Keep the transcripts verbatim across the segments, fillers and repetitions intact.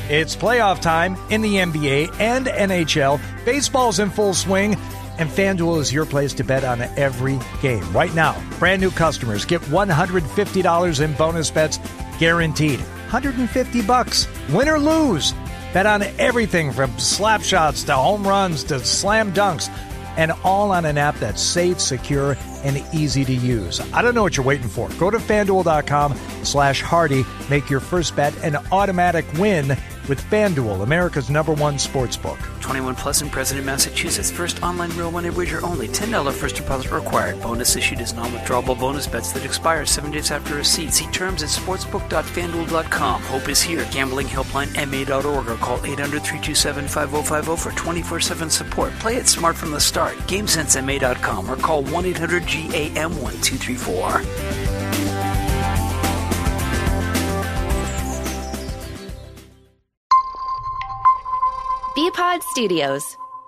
It's playoff time in the N B A and N H L. Baseball's in full swing, and FanDuel is your place to bet on every game. Right now, brand new customers get one hundred fifty dollars in bonus bets guaranteed. one hundred fifty bucks, win or lose. Bet on everything from slap shots to home runs to slam dunks, and all on an app that's safe, secure, and easy to use. I don't know what you're waiting for. Go to FanDuel.com slash Hardy. Make your first bet an automatic win with FanDuel, America's number one sportsbook. twenty-one plus and present in Massachusetts. First online real money wager only. ten dollars first deposit required. Bonus issued as non-withdrawable bonus bets that expire seven days after receipt. See terms at sportsbook dot fan duel dot com. Hope is here. Gambling helpline M A dot org or call eight hundred, three two seven, five oh five oh for twenty-four seven support. Play it smart from the start. game sense M A dot com or call one eight hundred G A M one two three four. B-Pod Studios.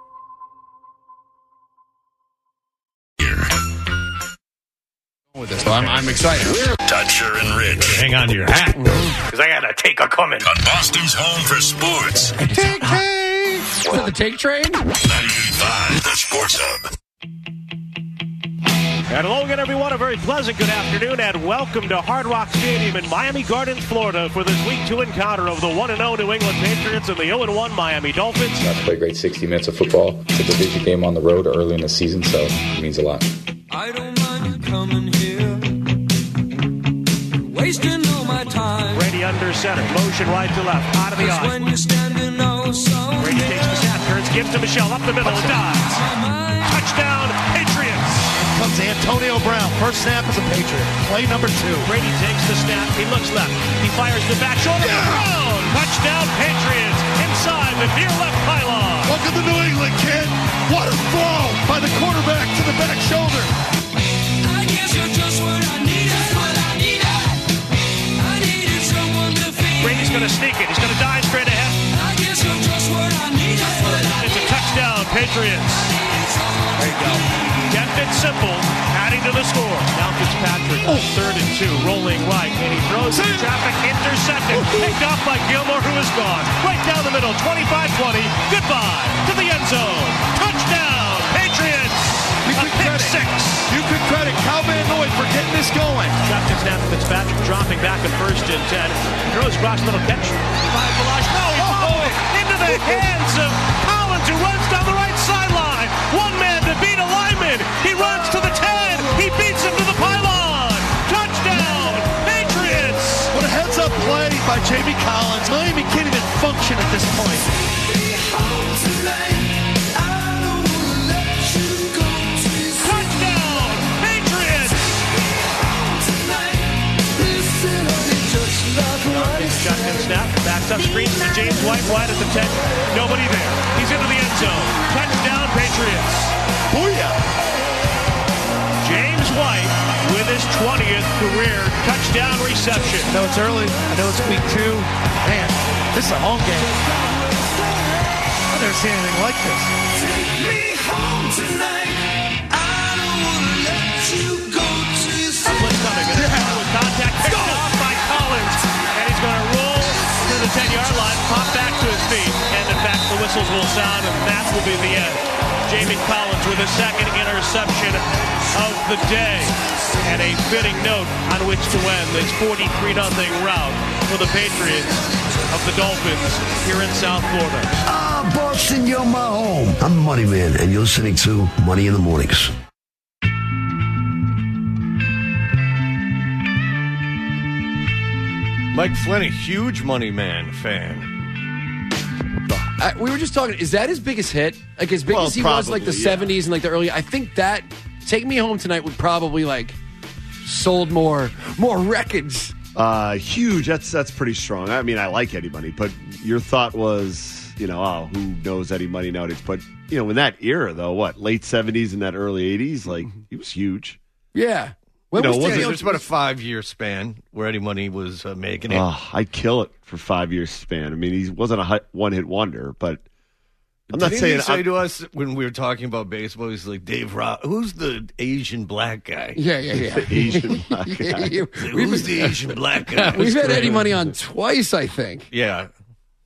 With this, so I'm, I'm excited. Dutcher and Rich. Hang on to your hat, because I got a take a coming. On Boston's home for sports. Take train. What, the take train? ninety-eight point five, the Sports Hub. And hello again, everyone. A very pleasant good afternoon, and welcome to Hard Rock Stadium in Miami Gardens, Florida, for this Week two encounter of the one and oh New England Patriots and the oh and one Miami Dolphins. I played a great sixty minutes of football. It's a division game on the road early in the season, so it means a lot. I don't mind you coming here, wasting all my time. Brady under center, motion right to left, out of the eye. When you're standing oh so Brady takes the snap, turns, gives to Michelle, up the middle, dives. Touchdown, Patriots. Comes Antonio Brown. First snap as a Patriot. Play number two. Brady takes the snap. He looks left. He fires the back shoulder. Yeah. Brown. Touchdown, Patriots. Inside the near left pylon. Welcome to New England, kid. What a throw by the quarterback to the back shoulder. I guess you're just what I needed. What I needed. I needed someone to feed. Brady's going to sneak it. He's going to dive straight ahead. I guess you're just what I needed. What I it's a touchdown, Patriots. There you go. Kept it simple, adding to the score. Now Fitzpatrick, oh. third and two, rolling right, and he throws in traffic, intercepted, picked off by Gilmore, who is gone. Right down the middle, twenty-five twenty, goodbye to the end zone. Touchdown, Patriots! You a pick credit, six. You could credit Cal Van Noy for getting this going. Shot to snap, Fitzpatrick dropping back at first and ten. Throws across the middle, catch. By Balash, no, he followed it into the hands of Collins, who runs down the right sideline. One man to beat a lineman. He runs to the ten. He beats him to the pylon. Touchdown, Patriots. What a heads-up play by Jamie Collins. Miami can't even function at this point. Touchdown, Patriots. Shotgun snap, backs up, screens to James White, wide at the ten. Nobody there. He's into the end zone. Touchdown, Patriots. Booyah. James White with his twentieth career touchdown reception. I know it's early. I know it's week two. Man, this is a home game. I've never seen anything like this. Take me home tonight. I don't want to let you go to sleep. Blitz coming. Yeah. With contact picked off by Collins. And he's going to roll to the ten-yard line, pop back to his feet. And, in fact, the whistles will sound, and that will be the end. Jamie Collins with a second interception of the day. And a fitting note on which to end this forty-three nothing rout for the Patriots of the Dolphins here in South Florida. Ah, Boston, you're my home. I'm the Money Man, and you're listening to Money in the Mornings. Mike Flynn, a huge Money Man fan. Uh, we were just talking, is that his biggest hit? Like, as big well, as he probably, was, like, the yeah. seventies and, like, the early... I think that Take Me Home Tonight would probably, like, sold more more records. Uh, huge. That's that's pretty strong. I mean, I like Eddie Money, but your thought was, you know, oh, who knows Eddie Money nowadays? But, you know, in that era, though, what, late seventies and that early eighties, like, he was huge. Yeah. When you know, was it was about a five-year span where Eddie Money was uh, making it. Oh, I'd kill it for five years span. I mean, he wasn't a one-hit wonder, but I'm not Didn't saying. He say I'm, to us when we were talking about baseball, he's like, Dave Ross, who's the Asian black guy? Yeah, yeah, yeah. The Asian black guy. yeah, yeah. Who's the Asian black guy? We've had Eddie Money on twice, I think. Yeah.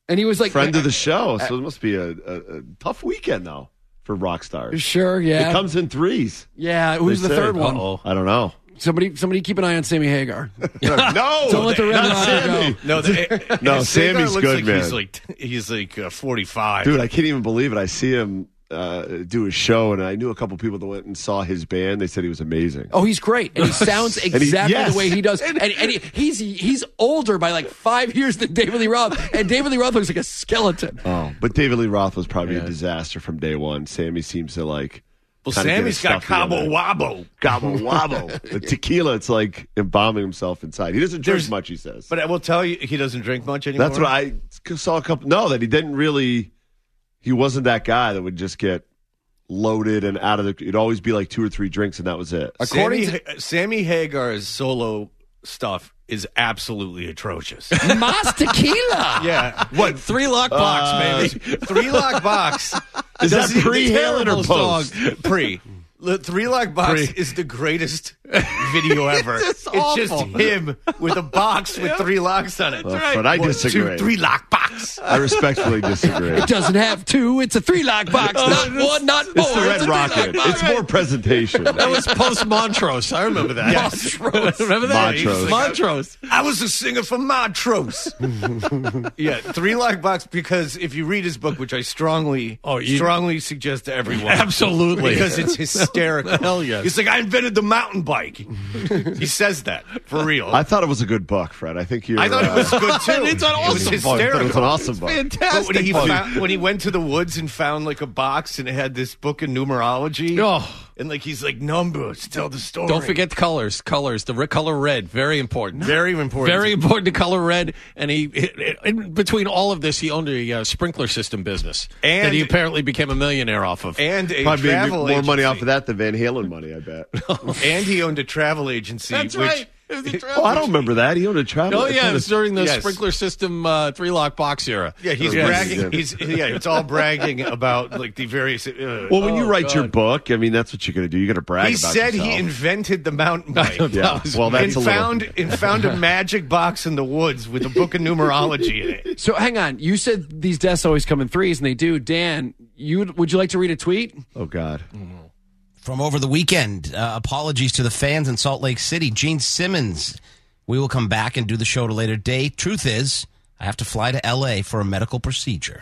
And he was like friend of the show, so it must be a, a, a tough weekend though for rock stars. Sure, yeah. It comes in threes. Yeah, who's They the say. third one? Uh-oh. I don't know. Somebody, somebody, keep an eye on Sammy Hagar. no, Don't let the red not line Sammy. go. No, the, No, Hagar Sammy's looks good, like man. He's like he's like uh, forty-five. Dude, I can't even believe it. I see him uh, do his show, and I knew a couple people that went and saw his band. They said he was amazing. Oh, he's great, and he sounds he- exactly yes. the way he does. And, and he, he's he's older by like five years than David Lee Roth, and David Lee Roth looks like a skeleton. Oh, but David Lee Roth was probably a disaster from day one. Sammy seems to like. Well, kinda get Sammy's his got stuff Cabo together. Wabo. Gobble wobble. The tequila, it's like embalming himself inside. He doesn't drink There's- much, he says. But I will tell you, he doesn't drink much anymore. That's what I saw a couple. No, that he didn't really. He wasn't that guy that would just get loaded and out of the. It'd always be like two or three drinks, and that was it. Sammy, Sammy Hagar's solo stuff is absolutely atrocious. Mas tequila. Yeah. What? Three lock box, Uh, baby. Three lock box. Is that Does he- pre the Halen or terrible post? song- Pre. The Three Lock Box Pre. is the greatest video ever. It's It's, just just awful. him with a box with three locks on it. Uh, But I One, disagree. two, three lock box. I respectfully disagree. It doesn't have two. It's a three lock box. Not one, not four. It's the Red a Rocket. three-lock box. It's more presentation. That was post Montrose. I remember that. Yes. Remember that? Montrose. He's Montrose. I was a singer for Montrose. Yeah, Three Lock Box, because if you read his book, which I strongly Oh, you- strongly suggest to everyone. Absolutely. Because it's hysterical. Hell yes. He's like, I invented the mountain bike. He says that, for real. I thought it was a good book, Fred. I think you're. I thought uh, it was good, too. It's an It was awesome book. I thought hysterical. it was an awesome book. But when he, found, when he went to the woods and found like a box and it had this book in numerology, Oh. and like he's like numbers tell the story. Don't forget the colors. Colors. The re- color red. Very important. Very important. Very important to color red. And he, in between all of this, he owned a uh, sprinkler system business And- that he apparently became a millionaire off of. and a Probably made travel more agency. money off of that than Van Halen money, I bet. And he owned a travel agency. That's which, right. It was a Oh, travel I don't remember that. He owned a travel. Oh yeah, it was during the Yes. sprinkler system uh, three lock box era. Yeah, he's Yes. bragging. He's yeah, it's all bragging about like the various. Uh, Well, when you Oh, write your God. book, I mean, that's what you're going to do. You're going to brag he about said yourself. he invented the mountain bike. That Yeah, was well, that's and a little. found and found a magic box in the woods with a book of numerology in it. So hang on. You said these deaths always come in threes, and they do. Dan, you would you like to read a tweet? Oh God. From over the weekend, uh, apologies to the fans in Salt Lake City. Gene Simmons, we will come back and do the show at a later date. Truth is, I have to fly to L A for a medical procedure.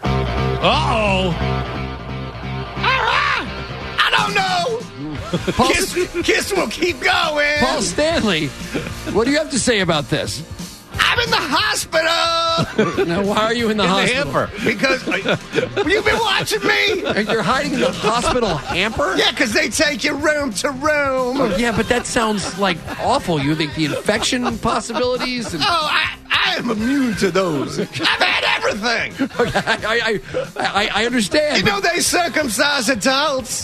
Uh-oh. I don't know. Kiss, Kiss will keep going. Paul Stanley, what do you have to say about this? I'm in the hospital. Now, why are you in the In the hospital? hamper because I, you've been watching me. And You're hiding in the hospital hamper? Yeah, because they take you room to room. Oh, yeah, but that sounds like awful. You think the infection possibilities? And, Oh, I, I am immune to those. I've had everything. okay, I, I, I, I understand. You know they circumcise adults.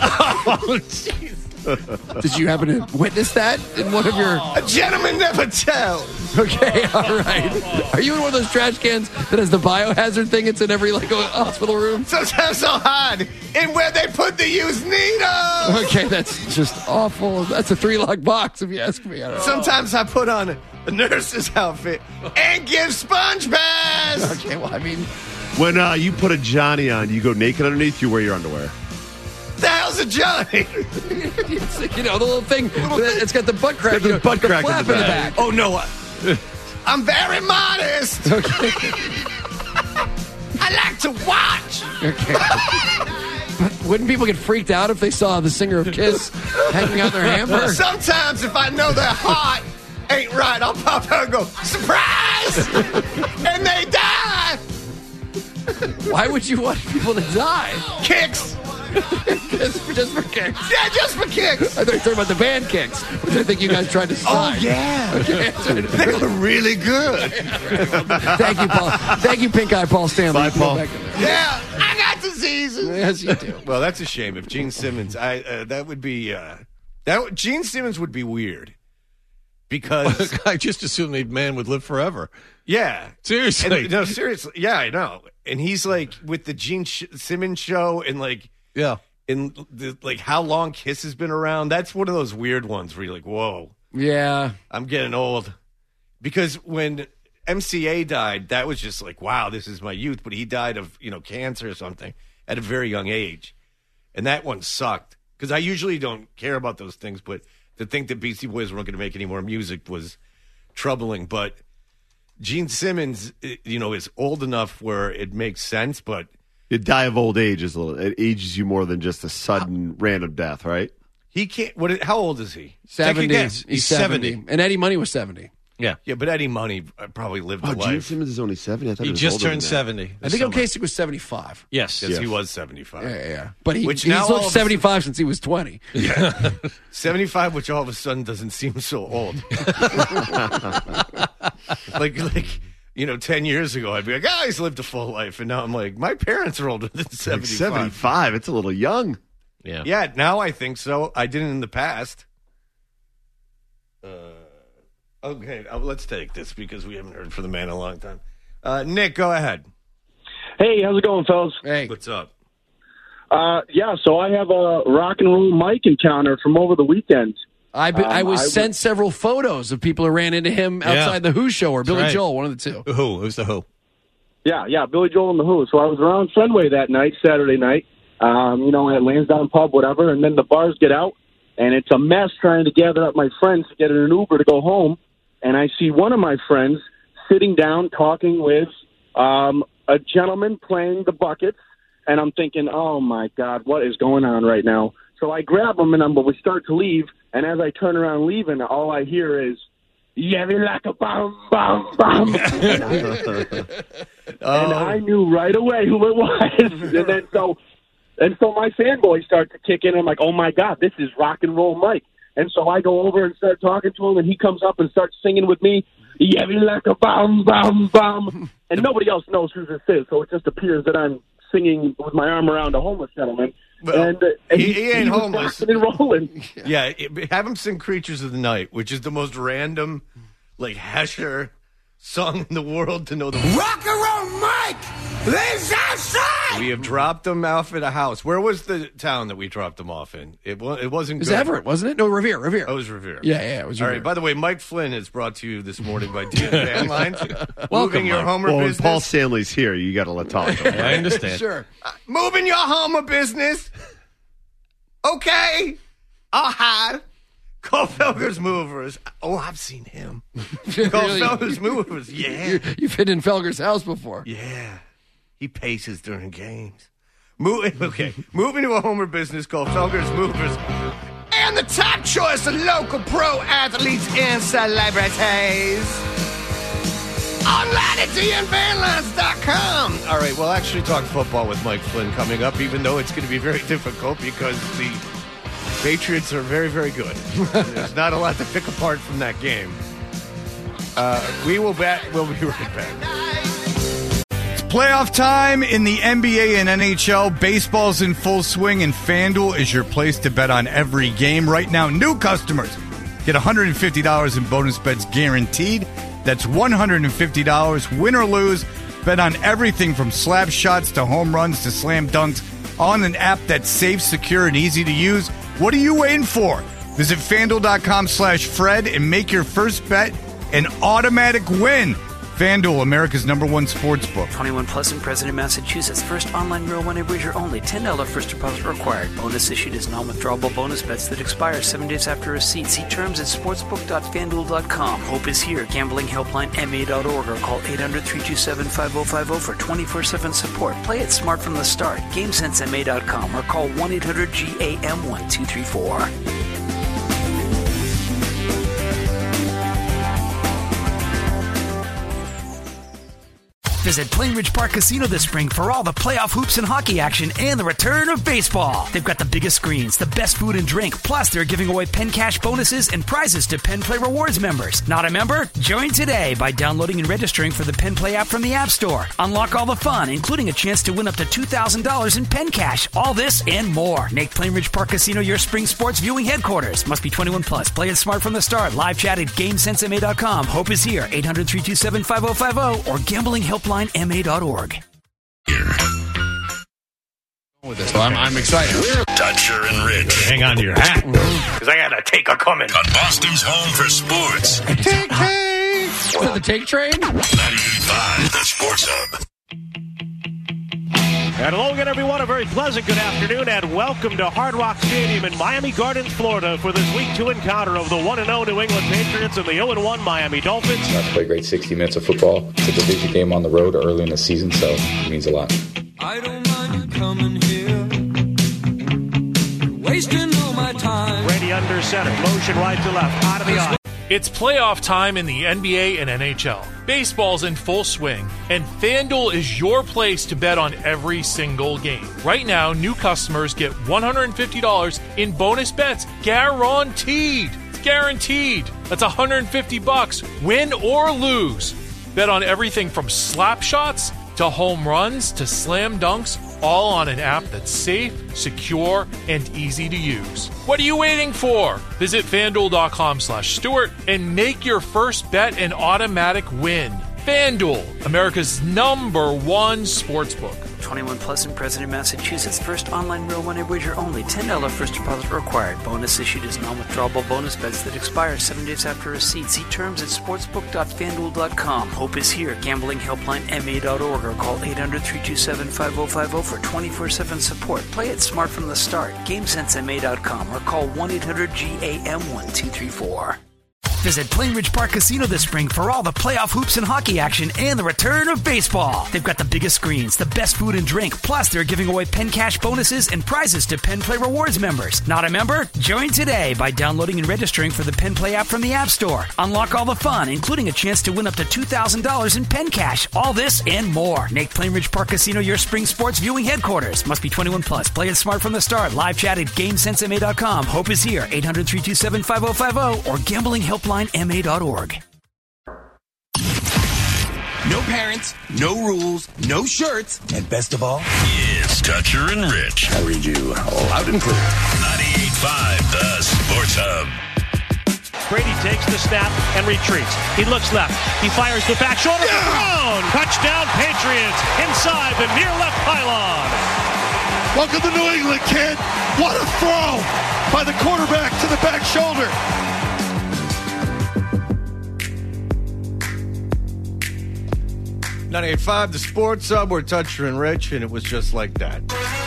Did you happen to witness that in one of your? A gentleman never tells. Okay, all right. Are you in one of those trash cans that has the biohazard thing? It's in every like hospital room. Sometimes I'll hide in where they put the used needles. Okay, that's just awful. That's a three lock box, if you ask me. I don't know. Sometimes I put on a nurse's outfit and give sponge baths. Okay, well, I mean, When uh, you put a Johnny on, you go naked underneath. You wear your underwear. The hell's a Johnny? it's, you know the little thing. It's got the butt crack. It's got the you know, butt crack in flap the back. Oh no, I, I'm very modest. Okay. I like to watch. Okay. But wouldn't people get freaked out if they saw the singer of Kiss hanging out their hamper? Sometimes if I know their heart ain't right, I'll pop out and go, surprise! And they die. Why would you want people to die? Kicks. just, just for kicks. Yeah, just for kicks. I thought you were talking about the band Kicks, which I think you guys tried to Oh, sign. yeah. Okay. They were really good. Thank you, Paul. Thank you, Pink Eye Paul Stanley. Bye, You can Paul. go back in there. Yeah, I got diseases. Yes, you do. Well, that's a shame. If Gene Simmons, I uh, that would be uh, that Gene Simmons would be weird because I just assumed the man would live forever. yeah, Seriously. And- no, seriously, yeah, I know. And he's like with the Gene Sh- Simmons show and like Yeah. in the, like how long Kiss has been around. That's one of those weird ones where you're like, whoa, Yeah. I'm getting old because when M C A died, that was just like, wow, this is my youth. But he died of, you know, cancer or something at a very young age. And that one sucked. Because I usually don't care about those things, but to think that Beastie Boys weren't going to make any more music was troubling. But Gene Simmons, you know, is old enough where it makes sense, but you die of old age is a little. It ages you more than just a sudden random death, right? He can't. What? How old is he? seventy. Take a guess. He's seventy. And Eddie Money was seventy. Yeah, yeah, but Eddie Money probably lived Oh, a Gene life. Simmons is only seventy. I thought He he was just older turned than that. seventy. I think O'Casey was seventy-five. Yes. Yes, Yes. he was seventy-five. Yeah, yeah, yeah. But he, Which he's now all looked of a seventy-five since he was twenty. Yeah. seventy-five, which all of a sudden doesn't seem so old. like, like, you know, ten years ago, I'd be like, oh, he's lived a full life. And now I'm like, my parents are older than Like seventy-five. seventy-five. It's a little young. Yeah. Yeah, now I think so. I didn't in the past. Uh, okay, uh, let's take this because we haven't heard from the man in a long time. Uh, Nick, go ahead. Hey, how's it going, fellas? Hey. What's up? Uh, yeah, so I have a rock and roll Mike encounter from over the weekend. I, be, I Um, was I sent was- several photos of people who ran into him outside the Who show or Billy right. Joel, one of the two. Who? Who's the Who? Yeah, yeah, Billy Joel and the Who. So I was around Fenway that night, Saturday night, um, you know, at Lansdowne Pub, whatever, and then the bars get out, and it's a mess trying to gather up my friends to get in an Uber to go home, and I see one of my friends sitting down talking with um, a gentleman playing the buckets, and I'm thinking, oh, my God, what is going on right now? So I grab him, and I'm, but we start to leave, and as I turn around leaving, all I hear is, yeah, we like a bomb, bomb, bomb. and, I, and I knew right away who it was. and then so, and so my fanboys start to kick in. I'm like, oh my God, this is rock and roll Mike. And so I go over and start talking to him, and he comes up and starts singing with me. Yeah, we like a bomb, bomb, bomb. And nobody else knows who this is, so it just appears that I'm singing with my arm around a homeless gentleman. Well, and, uh, and he, he ain't was homeless. rocking and rolling. Yeah, it- have him sing Creatures of the Night, which is the most random, like, Hesher song in the world to know the Rock and roll Mike! This outside! We have dropped him off at a house. Where was the town that we dropped him off in? It, wa- it wasn't It was good. Everett, wasn't it? No, Revere, Revere. Oh, it was Revere. Yeah, yeah, it was All Revere. right, by the way, Mike Flynn is brought to you this morning by D N Van Lines. Moving your Mike. Homer well, when business. Paul Stanley's here, you got to let talk. to him. I understand. Sure. Uh, moving your Homer business. Okay. I'll hide. Cole Felger's Movers. Oh, I've seen him. Cole Really? Felger's Movers. Yeah. You, you've been in Felger's house before. Yeah. He paces during games. Mo- okay. Moving to a Homer business called Felger's Movers. And the top choice of local pro athletes and celebrities. Online at D N Van Lines dot com. All right, we'll actually talk football with Mike Flynn coming up, even though it's going to be very difficult because the Patriots are very, very good. There's not a lot to pick apart from that game. Uh, we will back. We'll be right back. It's playoff time in the N B A and N H L. Baseball's in full swing, and FanDuel is your place to bet on every game. Right now, new customers get one hundred fifty dollars in bonus bets guaranteed. That's one hundred fifty dollars, win or lose. Bet on everything from slap shots to home runs to slam dunks on an app that's safe, secure, and easy to use. What are you waiting for? Visit FanDuel.com slash Fred and make your first bet an automatic win. FanDuel, America's number one sports book. twenty-one plus and present in Massachusetts. First online real money wager only. ten dollars first deposit required. Bonus issued as non-withdrawable bonus bets that expire seven days after receipt. See terms at sportsbook dot fan duel dot com. Hope is here. Gambling helpline M A dot org or call eight hundred, three two seven, five oh five oh for twenty-four seven support. Play it smart from the start. game sense M A dot com or call one eight hundred G A M one two three four. Visit Plainridge Park Casino this spring for all the playoff hoops and hockey action and the return of baseball. They've got the biggest screens, the best food and drink, plus they're giving away Penn Cash bonuses and prizes to Penn Play Rewards members. Not a member? Join today by downloading and registering for the Penn Play app from the App Store. Unlock all the fun, including a chance to win up to two thousand dollars in Penn Cash. All this and more. Make Plainridge Park Casino your spring sports viewing headquarters. Must be twenty-one plus. Play it smart from the start. Live chat at game sense M A dot com. Hope is here. eight hundred, three two seven, five oh five oh or gambling helpline M A dot org. With this, so I'm, I'm excited. Dutcher and Rich. Hang on to your hat, because I got a take a coming. On Boston's home for sports. Take, take. it the Take Train? ninety-eight point five, the Sports Hub. And hello again, everyone. A very pleasant good afternoon, and welcome to Hard Rock Stadium in Miami Gardens, Florida, for this Week Two encounter of the one and oh New England Patriots and the oh and one Miami Dolphins. Got to play a great sixty minutes of football. It's a division game on the road early in the season, so it means a lot. I don't mind coming here, wasting all my time. Brady under center, motion right to left, out of the eye. It's playoff time in the N B A and N H L. Baseball's in full swing, and FanDuel is your place to bet on every single game. Right now, new customers get one hundred fifty dollars in bonus bets guaranteed. It's guaranteed. That's one hundred fifty bucks, win or lose. Bet on everything from slap shots to home runs to slam dunks, all on an app that's safe, secure, and easy to use. What are you waiting for? Visit FanDuel.com slash Stewart and make your first bet an automatic win. FanDuel, America's number one sportsbook. twenty-one plus and present in Massachusetts. First online real money wager only. ten dollars first deposit required. Bonus issued as non-withdrawable bonus bets that expire seven days after receipt. See terms at sportsbook dot fanduel dot com. Hope is here. Gambling helpline M A dot org or call eight hundred, three two seven, five oh five oh for twenty-four seven support. Play it smart from the start. Game Sense M A dot com or call one eight hundred G A M one two three four. Visit Plainridge Park Casino this spring for all the playoff hoops and hockey action and the return of baseball. They've got the biggest screens, the best food and drink, plus they're giving away Penn Cash bonuses and prizes to Penn Play Rewards members. Not a member? Join today by downloading and registering for the Penn Play app from the App Store. Unlock all the fun, including a chance to win up to two thousand dollars in Penn Cash. All this and more. Make Plainridge Park Casino your spring sports viewing headquarters. Must be twenty-one plus. Play it smart from the start. Live chat at game sense M A dot com. Hope is here. eight hundred, three two seven, five oh five oh or gambling helpline M A dot org. No parents, no rules, no shirts, and best of all, It's Toucher and Rich. I read you loud and clear. ninety-eight point five, the Sports Hub. Brady takes the snap and retreats. He looks left. He fires the back shoulder. Yeah! Thrown. Touchdown Patriots inside the near left pylon. Welcome to New England, kid. What a throw by the quarterback to the back shoulder. ninety-eight point five, the Sports Hub. We're Toucher and Rich, and it was just like that.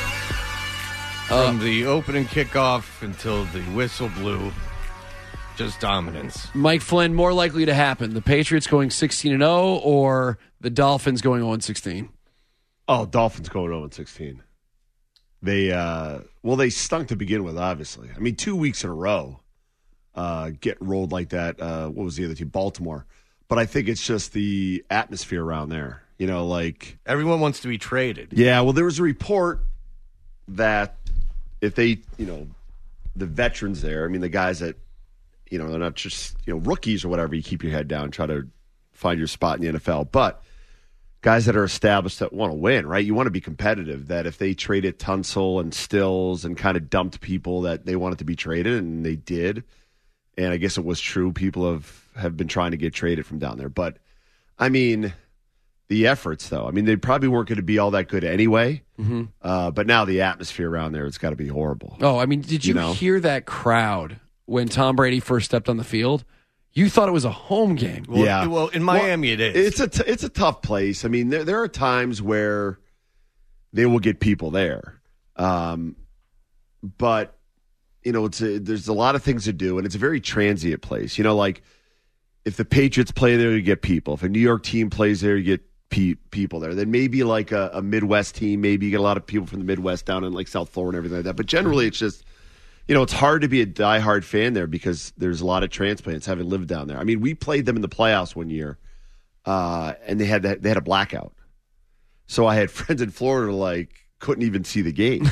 From Uh, the opening kickoff until the whistle blew, just dominance. Mike Flynn, more likely to happen, the Patriots going sixteen and oh or the Dolphins going oh and sixteen? Oh, Dolphins going oh and sixteen. They, uh, well, they stunk to begin with, obviously. I mean, two weeks in a row uh, get rolled like that. Uh, what was the other team? Baltimore. But I think it's just the atmosphere around there. You know, like... Everyone wants to be traded. Yeah, well, there was a report that if they, you know, the veterans there, I mean, the guys that, you know, they're not just, you know, rookies or whatever, you keep your head down, try to find your spot in the N F L. But guys that are established that want to win, right? You want to be competitive, that if they traded Tunsil and Stills and kind of dumped people that they wanted to be traded, and they did, and I guess it was true, people have, have been trying to get traded from down there. But, I mean, the efforts, though, I mean, they probably weren't going to be all that good anyway. Mm-hmm. Uh, but now the atmosphere around there, it's got to be horrible. Oh, I mean, did you, You know? hear that crowd when Tom Brady first stepped on the field? You thought it was a home game. Well, yeah. well, in Miami Well, it is. It's a t- it's a tough place. I mean, there there are times where they will get people there, um, but you know, it's a, there's a lot of things to do, and it's a very transient place. You know, like if the Patriots play there, you get people. If a New York team plays there, you get pe- people there. Then maybe like a, a Midwest team, maybe you get a lot of people from the Midwest down in like South Florida and everything like that. But generally, it's just. You know, it's hard to be a diehard fan there because there's a lot of transplants having lived down there. I mean, we played them in the playoffs one year, uh, and they had that, they had a blackout. So I had friends in Florida like couldn't even see the game,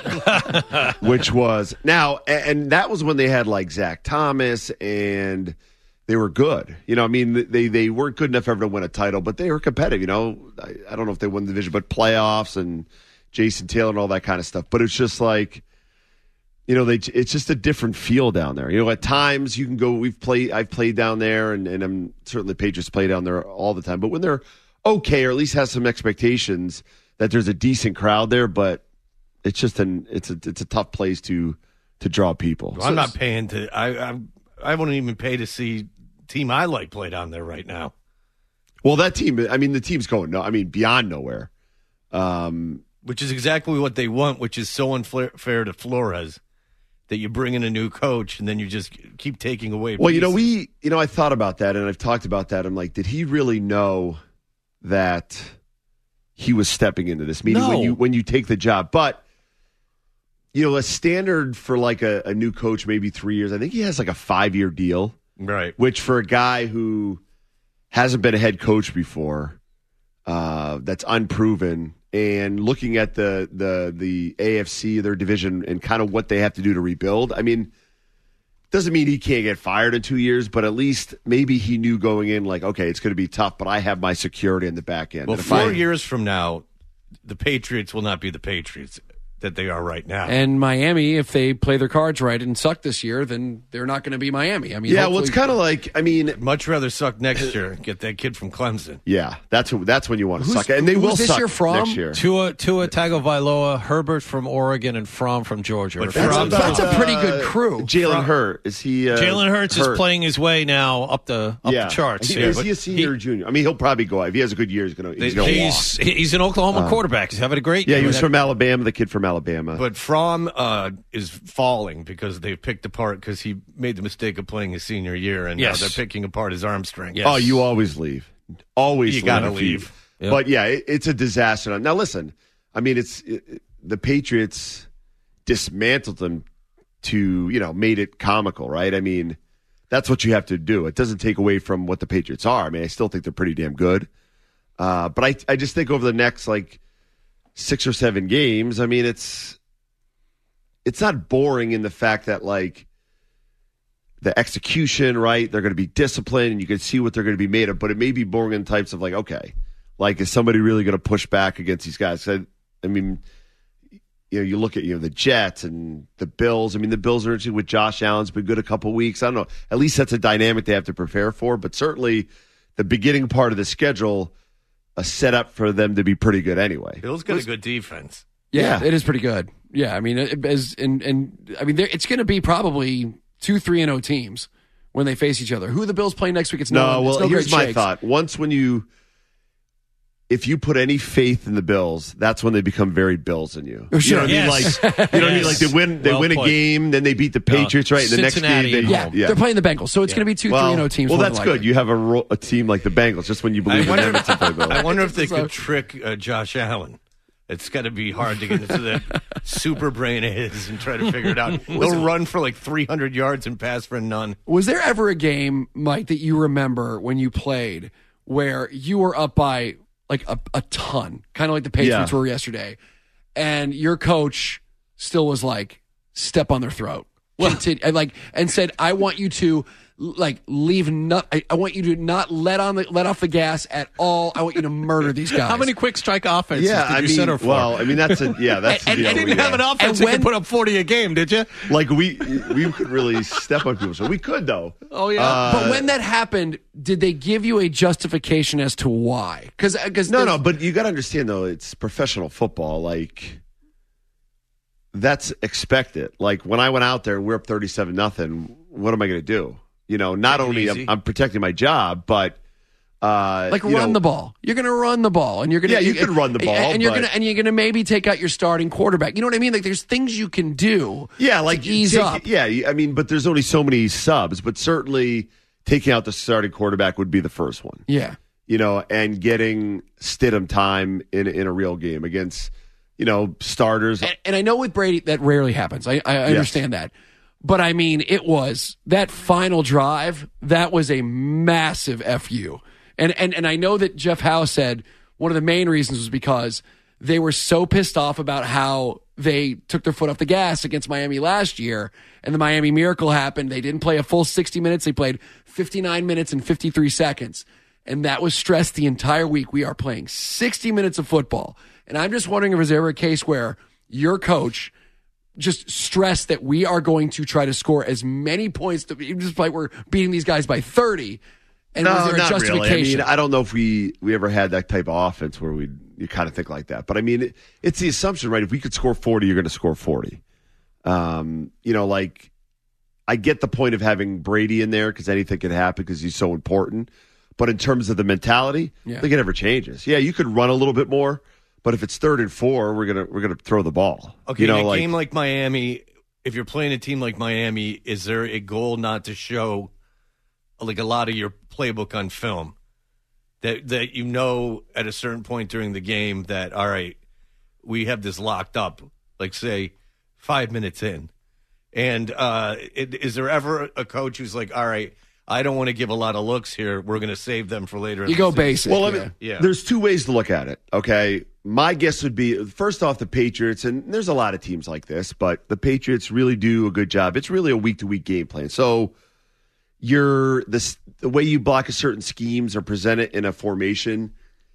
which was now, and, and that was when they had like Zach Thomas and they were good. You know, I mean, they they weren't good enough ever to win a title, but they were competitive. You know, I, I don't know if they won the division, but playoffs and Jason Taylor and all that kind of stuff. But it's just like. You know, they, it's just a different feel down there. You know, at times you can go. We've played. I've played down there, and, and I'm certainly Patriots play down there all the time. But when they're okay, or at least has some expectations that there's a decent crowd there, but it's just an it's a it's a tough place to to draw people. Well, I'm not paying to. I, I I wouldn't even pay to see team I like play down there right now. Well, that team, I mean, the team's going, no, I mean, beyond nowhere. Um, which is exactly what they want, which is so unfair to Flores, that you bring in a new coach and then you just keep taking away. Well, you know, pieces. we, you know, I thought about that and I've talked about that. I'm like, did he really know that he was stepping into this? Meaning No. when you when you take the job, but you know, a standard for like a, a new coach, maybe three years. I think he has like a five year deal, right? Which for a guy who hasn't been a head coach before, uh, that's unproven. And looking at the the the A F C, their division, and kind of what they have to do to rebuild, I mean, doesn't mean he can't get fired in two years, but at least maybe he knew going in, like, okay, it's going to be tough, but I have my security in the back end. Well, And if four I- years from now, the Patriots will not be the Patriots that they are right now. And Miami, if they play their cards right and suck this year, then they're not going to be Miami. I mean, yeah, well, it's hopefully- kind of like, I mean, much rather suck next year. Get that kid from Clemson. yeah, that's who, that's when you want to Who's- suck it, and they who's will this suck year from? next year. Tua, Tua Tagovailoa, Herbert from Oregon, and Fromm from Georgia. But Fromm- that's- that's a pretty good crew. Jalen Hurt, is he? Uh, Jalen Hurts Hurt? is playing his way now up the up yeah. the charts. He- Yeah, is but he a senior or junior? I mean, he'll probably go. If he has a good year, he's going to he's He's, going to walk. he's, he's an Oklahoma Uh, quarterback. He's having a great Yeah, year. he was from Alabama, the kid from Alabama. But Fromm uh, is falling because they've picked apart because he made the mistake of playing his senior year, and Yes. now they're picking apart his arm strength. Oh, you always leave. Always You gotta if leave. Yep. But yeah, it, it's a disaster. Now listen, I mean, it's it, the Patriots dismantled them to, you know, made it comical, right? I mean, that's what you have to do. It doesn't take away from what the Patriots are. I mean, I still think they're pretty damn good. Uh, but I, I just think over the next like six or seven games, I mean, it's it's not boring in the fact that like the execution, right? They're going to be disciplined and you can see what they're going to be made of, but it may be boring in types of like, okay, like is somebody really going to push back against these guys? I, I mean, you know, you look at, you know, the Jets and the Bills. I mean, the Bills are interesting with Josh Allen's been good a couple weeks. I don't know. At least that's a dynamic they have to prepare for, but certainly the beginning part of the schedule, a setup for them to be pretty good anyway. Bill's got a good defense. Yeah, Yeah. it is pretty good. Yeah, I mean, it, as and and I mean, there- it's going to be probably two three and zero teams when they face each other. Who the Bills play next week? It's no. No, well, it's no here's great my shakes. thought. Once when you, if you put any faith in the Bills, that's when they become very Bills in you. Oh, sure. You know what Yes. I mean? Like, you know what I mean? Like they win, they Well win a put. game, then they beat the Patriots, right? And the next Cincinnati game, they, at home. Yeah, they're playing the Bengals, so it's going to be two well, three and zero teams. Well, more that's than good. likely. You have a, ro- a team like the Bengals, just when you believe in them, it's a play I wonder if they So- could trick uh, Josh Allen. It's got to be hard to get into that super brain of his and try to figure it out. They'll run for like three hundred yards and pass for none. Was there ever a game, Mike, that you remember when you played where you were up by like a, a ton, kind of like the Patriots Yeah. were yesterday, and your coach still was like, step on their throat, Continue, and like, and said, I want you to like leave. Not, I, I want you to not let on the let off the gas at all. I want you to murder these guys. How many quick strike offenses Yeah, did I you mean, center for? well, I mean, that's a, yeah, that's and, the and deal. you didn't have an Yeah. offense And that could when- put up forty a game, did you? Like we, we could really step on people. So we could though. Oh yeah. Uh, But when that happened, did they give you a justification as to why? Because because No, no, but you got to understand though, it's professional football. Like that's expected. Like when I went out there and we're up thirty-seven nothing, what am I going to do? You know, not Take it only easy. I'm, I'm protecting my job, but uh, like you run know, the ball. You're going to run the ball, and you're going to Yeah, you can run the ball, and you're but- going to and you're going to maybe take out your starting quarterback. You know what I mean? Like there's things you can do. Yeah, like to ease take- up. Yeah, I mean, but there's only so many subs, but certainly taking out the starting quarterback would be the first one. Yeah. You know, and getting Stidham time in in a real game against, you know, starters. And, and I know with Brady that rarely happens. I, I understand that. But I mean, it was that final drive, that was a massive F U. And, and, and I know that Jeff Howe said one of the main reasons was because they were so pissed off about how they took their foot off the gas against Miami last year, and the Miami Miracle happened. They didn't play a full sixty minutes. They played fifty-nine minutes and fifty-three seconds. And that was stressed the entire week. We are playing sixty minutes of football. And I'm just wondering if there's ever a case where your coach just stressed that we are going to try to score as many points, to, even just like we're beating these guys by thirty. And no, was there a not justification? really. I mean, I don't know if we, we ever had that type of offense where we you kind of think like that. But I mean, it, it's the assumption, right? If we could score forty, you're going to score forty. Um, you know, like I get the point of having Brady in there because anything could happen because he's so important. But in terms of the mentality, Yeah. I think it never changes. Yeah, you could run a little bit more, but if it's third and four, we're gonna we're gonna throw the ball. Okay, you know, in a like, game like Miami, if you're playing a team like Miami, is there a goal not to show like a lot of your playbook on film? That that you know at a certain point during the game that, all right, we have this locked up, like say five minutes in. And uh, it, is there ever a coach who's like, all right, I don't want to give a lot of looks here. We're going to save them for later. in You the go season. basic. Well, I yeah. mean, Yeah. there's two ways to look at it, okay? My guess would be, first off, the Patriots, and there's a lot of teams like this, but the Patriots really do a good job. It's really a week-to-week game plan. So you're this, the way you block a certain schemes or present it in a formation,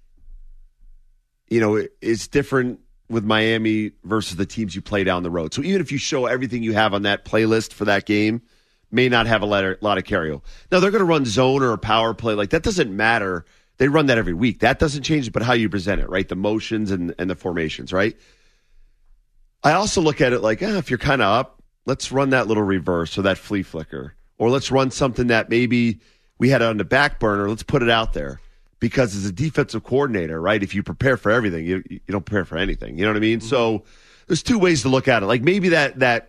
you know, it, it's different with Miami versus the teams you play down the road. So even if you show everything you have on that playlist for that game, may not have a lot of, lot of carryover. Now, they're going to run zone or a power play. Like, that doesn't matter. They run that every week. That doesn't change, but how you present it, right? The motions and, and the formations, right? I also look at it like, eh, if you're kind of up, let's run that little reverse or that flea flicker. Or let's run something that maybe we had on the back burner. Let's put it out there. Because as a defensive coordinator, right, if you prepare for everything, you you don't prepare for anything. You know what I mean? Mm-hmm. So there's two ways to look at it. Like maybe that that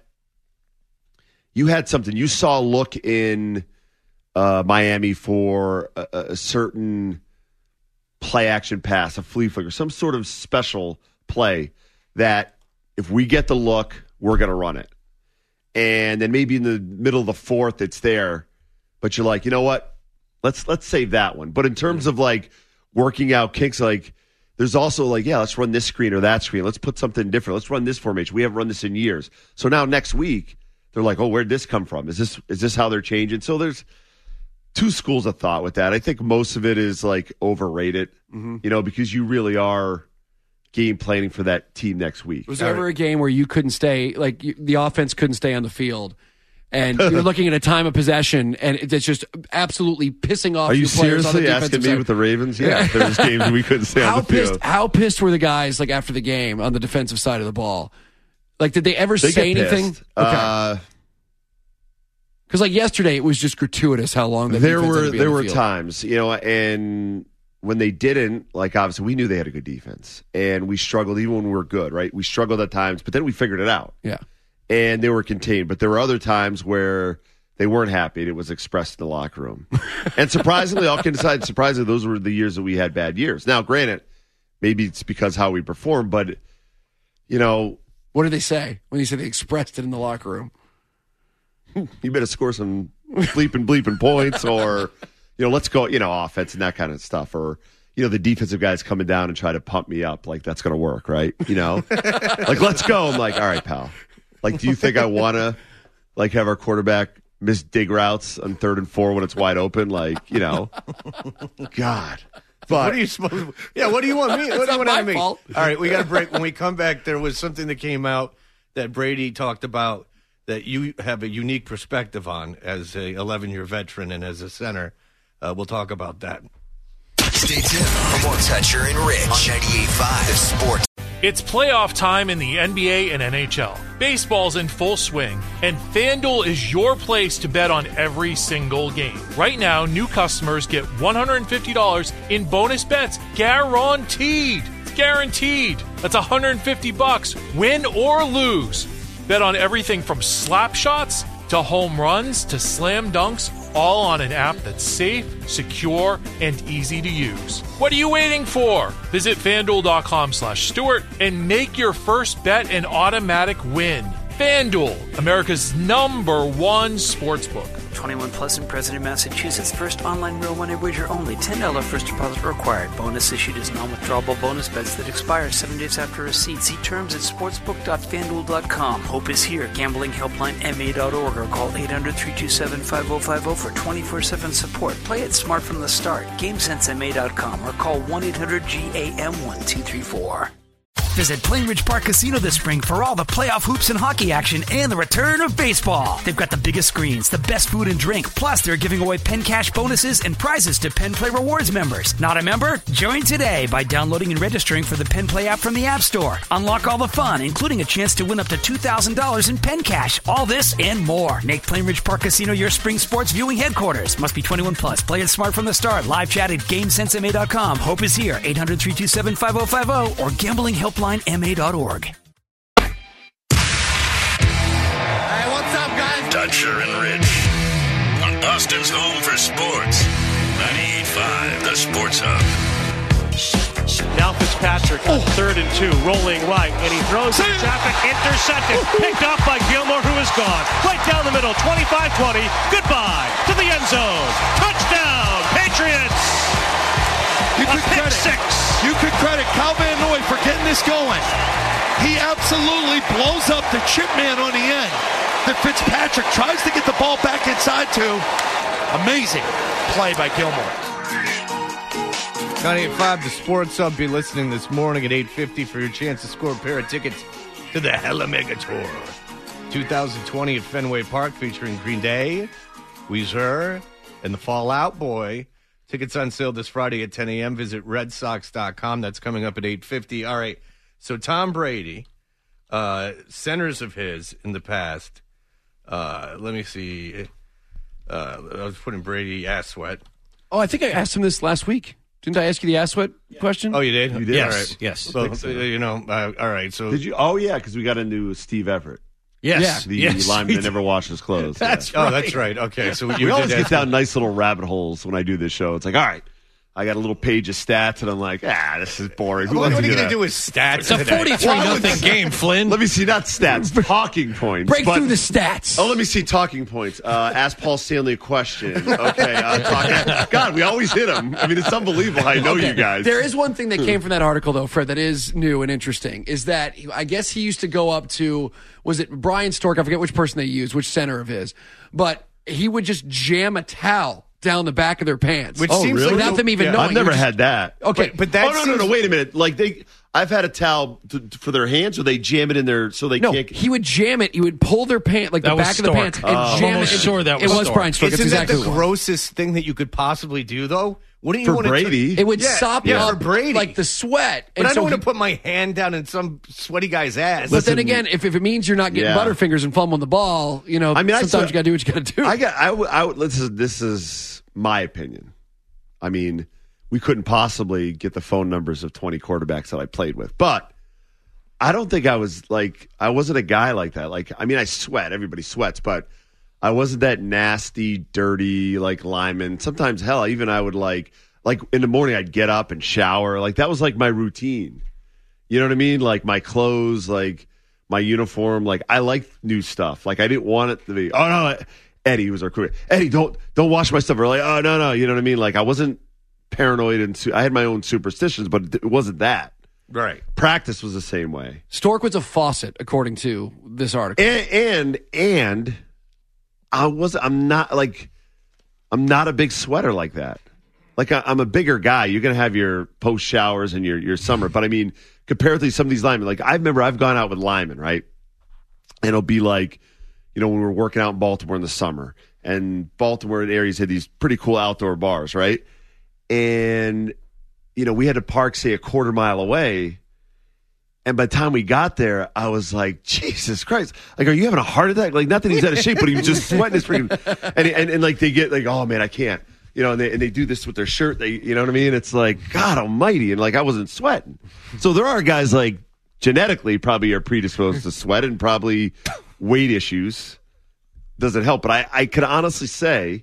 you had something. You saw a look in uh, Miami for a, a certain play action pass, a flea flicker, some sort of special play that if we get the look, we're going to run it. And then maybe in the middle of the fourth, it's there. But you're like, you know what? Let's let's save that one. But in terms of like working out kinks, like there's also like, yeah, let's run this screen or that screen. Let's put something different. Let's run this formation. We haven't run this in years. So now next week, they're like, oh, where'd this come from? Is this is this how they're changing? So there's two schools of thought with that. I think most of it is like overrated, mm-hmm. you know, because you really are game planning for that team next week. Was there ever a game where you couldn't stay, like you, the offense couldn't stay on the field? And you're looking at a time of possession, and it's just absolutely pissing off. Are you your players on the seriously asking me side. with the Ravens? Yeah, there's games we couldn't stay how on the field. Pissed, how pissed were the guys like after the game on the defensive side of the ball? Like, did they ever They say get anything? pissed. Uh, Because like yesterday, it was just gratuitous how long the there defense had were to be there on the were field. times, you know, and when they didn't, like obviously we knew they had a good defense, and we struggled even when we were good, right? We struggled at times, but then we figured it out. Yeah, and they were contained. But there were other times where they weren't happy, and it was expressed in the locker room. And surprisingly, all kidding aside, surprisingly, those were the years that we had bad years. Now, granted, maybe it's because how we performed, but you know, what did they say when you said they expressed it in the locker room? You better score some bleeping bleeping points, or you know, let's go, you know, offense and that kind of stuff, or you know, the defensive guys coming down and try to pump me up, like that's going to work, right? You know, like let's go. I'm like, all right, pal. Like, do you think I want to like have our quarterback miss dig routes on third and four when it's wide open? Like, you know, God. But what are you supposed to, yeah, what do you want me? What do you want my out of me? fault. All right, we got to break. When we come back, there was something that came out that Brady talked about that you have a unique perspective on as a eleven-year veteran and as a center. Uh, we'll talk about that. Stay tuned for more Toucher and Rich on ninety-eight point five The Sports. It's playoff time in the N B A and N H L. Baseball's in full swing, and FanDuel is your place to bet on every single game. Right now, new customers get one hundred fifty dollars in bonus bets guaranteed. It's guaranteed. That's one hundred fifty bucks, win or lose. Bet on everything from slap shots to home runs to slam dunks, all on an app that's safe, secure, and easy to use. What are you waiting for? Visit FanDuel.com slash Stewart and make your first bet an automatic win. FanDuel, America's number one sportsbook. twenty-one plus and present in Massachusetts. First online real money wager only. ten dollars first deposit required. Bonus issued as non-withdrawable bonus bets that expire seven days after receipt. See terms at sportsbook dot fanduel dot com. Hope is here. Gambling helpline M A dot org or call eight hundred, three two seven, five oh five oh for twenty-four seven support. Play it smart from the start. GameSense M A dot com or call one eight hundred G A M one two three four. Visit Plain Ridge Park Casino this spring for all the playoff hoops and hockey action and the return of baseball. They've got the biggest screens, the best food and drink, plus they're giving away Penn Cash bonuses and prizes to Penn Play Rewards members. Not a member? Join today by downloading and registering for the Penn Play app from the App Store. Unlock all the fun, including a chance to win up to two thousand dollars in Penn Cash. All this and more. Make Plain Ridge Park Casino your spring sports viewing headquarters. Must be twenty-one plus. Play it smart from the start. Live chat at game sense m a dot com. Hope is here. eight hundred, three two seven, five oh five oh or gambling helpline m a dot org. Hey, what's up, guys? Dutcher and Rich on Boston's home for sports. ninety-eight point five, the Sports Hub. Now Fitzpatrick on third and two, rolling right, and he throws in traffic, intercepted, picked off by Gilmore, who is gone. Right down the middle, twenty-five twenty, goodbye to the end zone. Touchdown, Patriots! You A could pick credit, six. You could credit Cal Van Noy for getting this going. He absolutely blows up the chip man on the end that Fitzpatrick tries to get the ball back inside to. Amazing play by Gilmore. ninety-eight point five, the Sports Hub. Be listening this morning at eight fifty for your chance to score a pair of tickets to the Hella Mega Tour twenty twenty at Fenway Park, featuring Green Day, Weezer, and the Fall Out Boy. Tickets on sale this Friday at ten a.m. Visit red sox dot com. That's coming up at eight fifty. All right, so Tom Brady, uh, centers of his in the past, uh, let me see. Uh, I was putting Brady ass sweat. Oh, I think I asked him this last week. Didn't I ask you the ass sweat question? Oh, you did? You did? Yes. All right. Yes. So, so. uh, you know, uh, all right. So Did you? Oh, yeah, because we got into Steve Everett. Yes. The Yes, lineman we that did. never washes clothes. That's yeah. right. Oh, that's right. Okay, so you we always did get ask down him. nice little rabbit holes when I do this show. It's like, all right, I got a little page of stats, and I'm like, ah, this is boring. Who What wants are to you do going to that? do with stats? It's a today? forty-three nothing game, Flynn. Let me see, not stats, talking points. Break but- through the stats. Oh, let me see talking points. Uh, ask Paul Stanley a question. Okay. Uh, talk, God, we always hit him. I mean, it's unbelievable how I know Okay. you guys. There is one thing that came from that article, though, Fred, that is new and interesting, is that I guess he used to go up to, was it Brian Stork? I forget which person they used, which center of his, but he would just jam a towel down the back of their pants. Which Oh, seems really? like without them even yeah. knowing. I've He never would just- had that. Okay, But, but that oh, no, no, seems- no, wait a minute. Like, they, I've had a towel to, to- for their hands, or they jam it in there so they No, can't. he would jam it. He would pull their pant, like That the was back of the Stork. pants, and Oh. jam Almost it. sure that it was was Stork. Brian Stork. Isn't It's that exactly the what it was. grossest thing that you could possibly do, though? Wouldn't you For want to Brady? It would Yeah, sop yeah, up for Brady. like the sweat. But and I so don't want he- to put my hand down in some sweaty guy's ass. But then Listen- again, if, if it means you're not getting Yeah. butterfingers and fumbling the ball, you know, I mean, I sometimes saw- you got to do what you got to do. I got. I. would- I would- this is this is my opinion. I mean, we couldn't possibly get the phone numbers of twenty quarterbacks that I played with, but I don't think I was like I wasn't a guy like that. Like, I mean, I sweat. Everybody sweats, but I wasn't that nasty, dirty like lineman. Sometimes, hell, even I would like like in the morning I'd get up and shower. Like that was like my routine. You know what I mean? Like my clothes, like my uniform. Like I liked new stuff. Like I didn't want it to be. Oh no, Eddie was our crew. Eddie, don't don't wash my stuff. Or like, oh no no, you know what I mean? Like I wasn't paranoid and su- I had my own superstitions, but it wasn't that. Right. Practice was the same way. Stork was a faucet, according to this article. And and, and I was I'm not like I'm not a big sweater like that. Like I, I'm a bigger guy. You're gonna have your post showers and your your summer, but I mean, comparatively, some of these linemen, like I remember, I've gone out with linemen, right? And it'll be like, you know, when we were working out in Baltimore in the summer, and Baltimore and areas had these pretty cool outdoor bars, right? And you know, we had to park, say, a quarter mile away. And by the time we got there, I was like, Jesus Christ. Like, are you having a heart attack? Like, not that he's out of shape, but he was just sweating his freaking. And, and, and like, they get like, oh, man, I can't. You know, and they, and they do this with their shirt. They, you know what I mean? It's like, God almighty. And like, I wasn't sweating. So there are guys like genetically probably are predisposed to sweat, and probably weight issues doesn't help. But I, I could honestly say,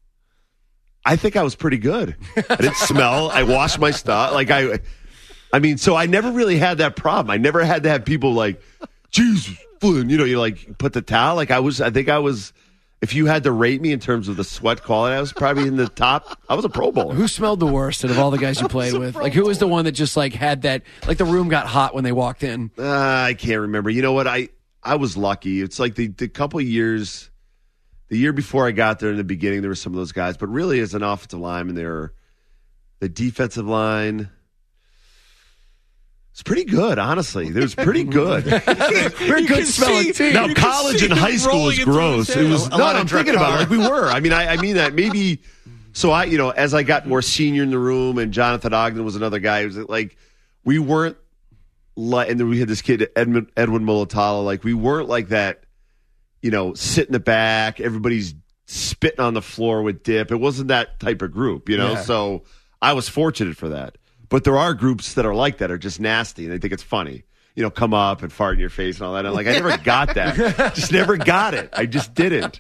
I think I was pretty good. I didn't smell. I washed my stuff. Like I, I mean, so I never really had that problem. I never had to have people like, Jesus, Flynn, you know, you like put the towel. Like I was, I think I was, if you had to rate me in terms of the sweat quality, I was probably in the top. I was a Pro Bowler. Who smelled the worst out of all the guys you played with? Like, who was the one that just like had that, like the room got hot when they walked in? Uh, I can't remember. You know what? I, I was lucky. It's like the, the couple of years, the year before I got there in the beginning, there were some of those guys. But really, as an offensive lineman, there were the defensive line. It's pretty good, honestly. It was pretty good. We're You good can smelling see- team. Now, You can college see and him high school rolling is it through gross. his It was head. no, A lot I'm of thinking about it. Like we Drakkar. were. I mean, I, I mean that maybe. So I, you know, as I got more senior in the room, and Jonathan Ogden was another guy. It was like we weren't like, and then we had this kid Edmund, Edwin Mulatalo. Like we weren't like that. You know, sit in the back. Everybody's spitting on the floor with dip. It wasn't that type of group. You know, Yeah. so I was fortunate for that. But there are groups that are like that, are just nasty, and they think it's funny. You know, come up and fart in your face and all that. And like, I never got that. Just never got it. I just didn't.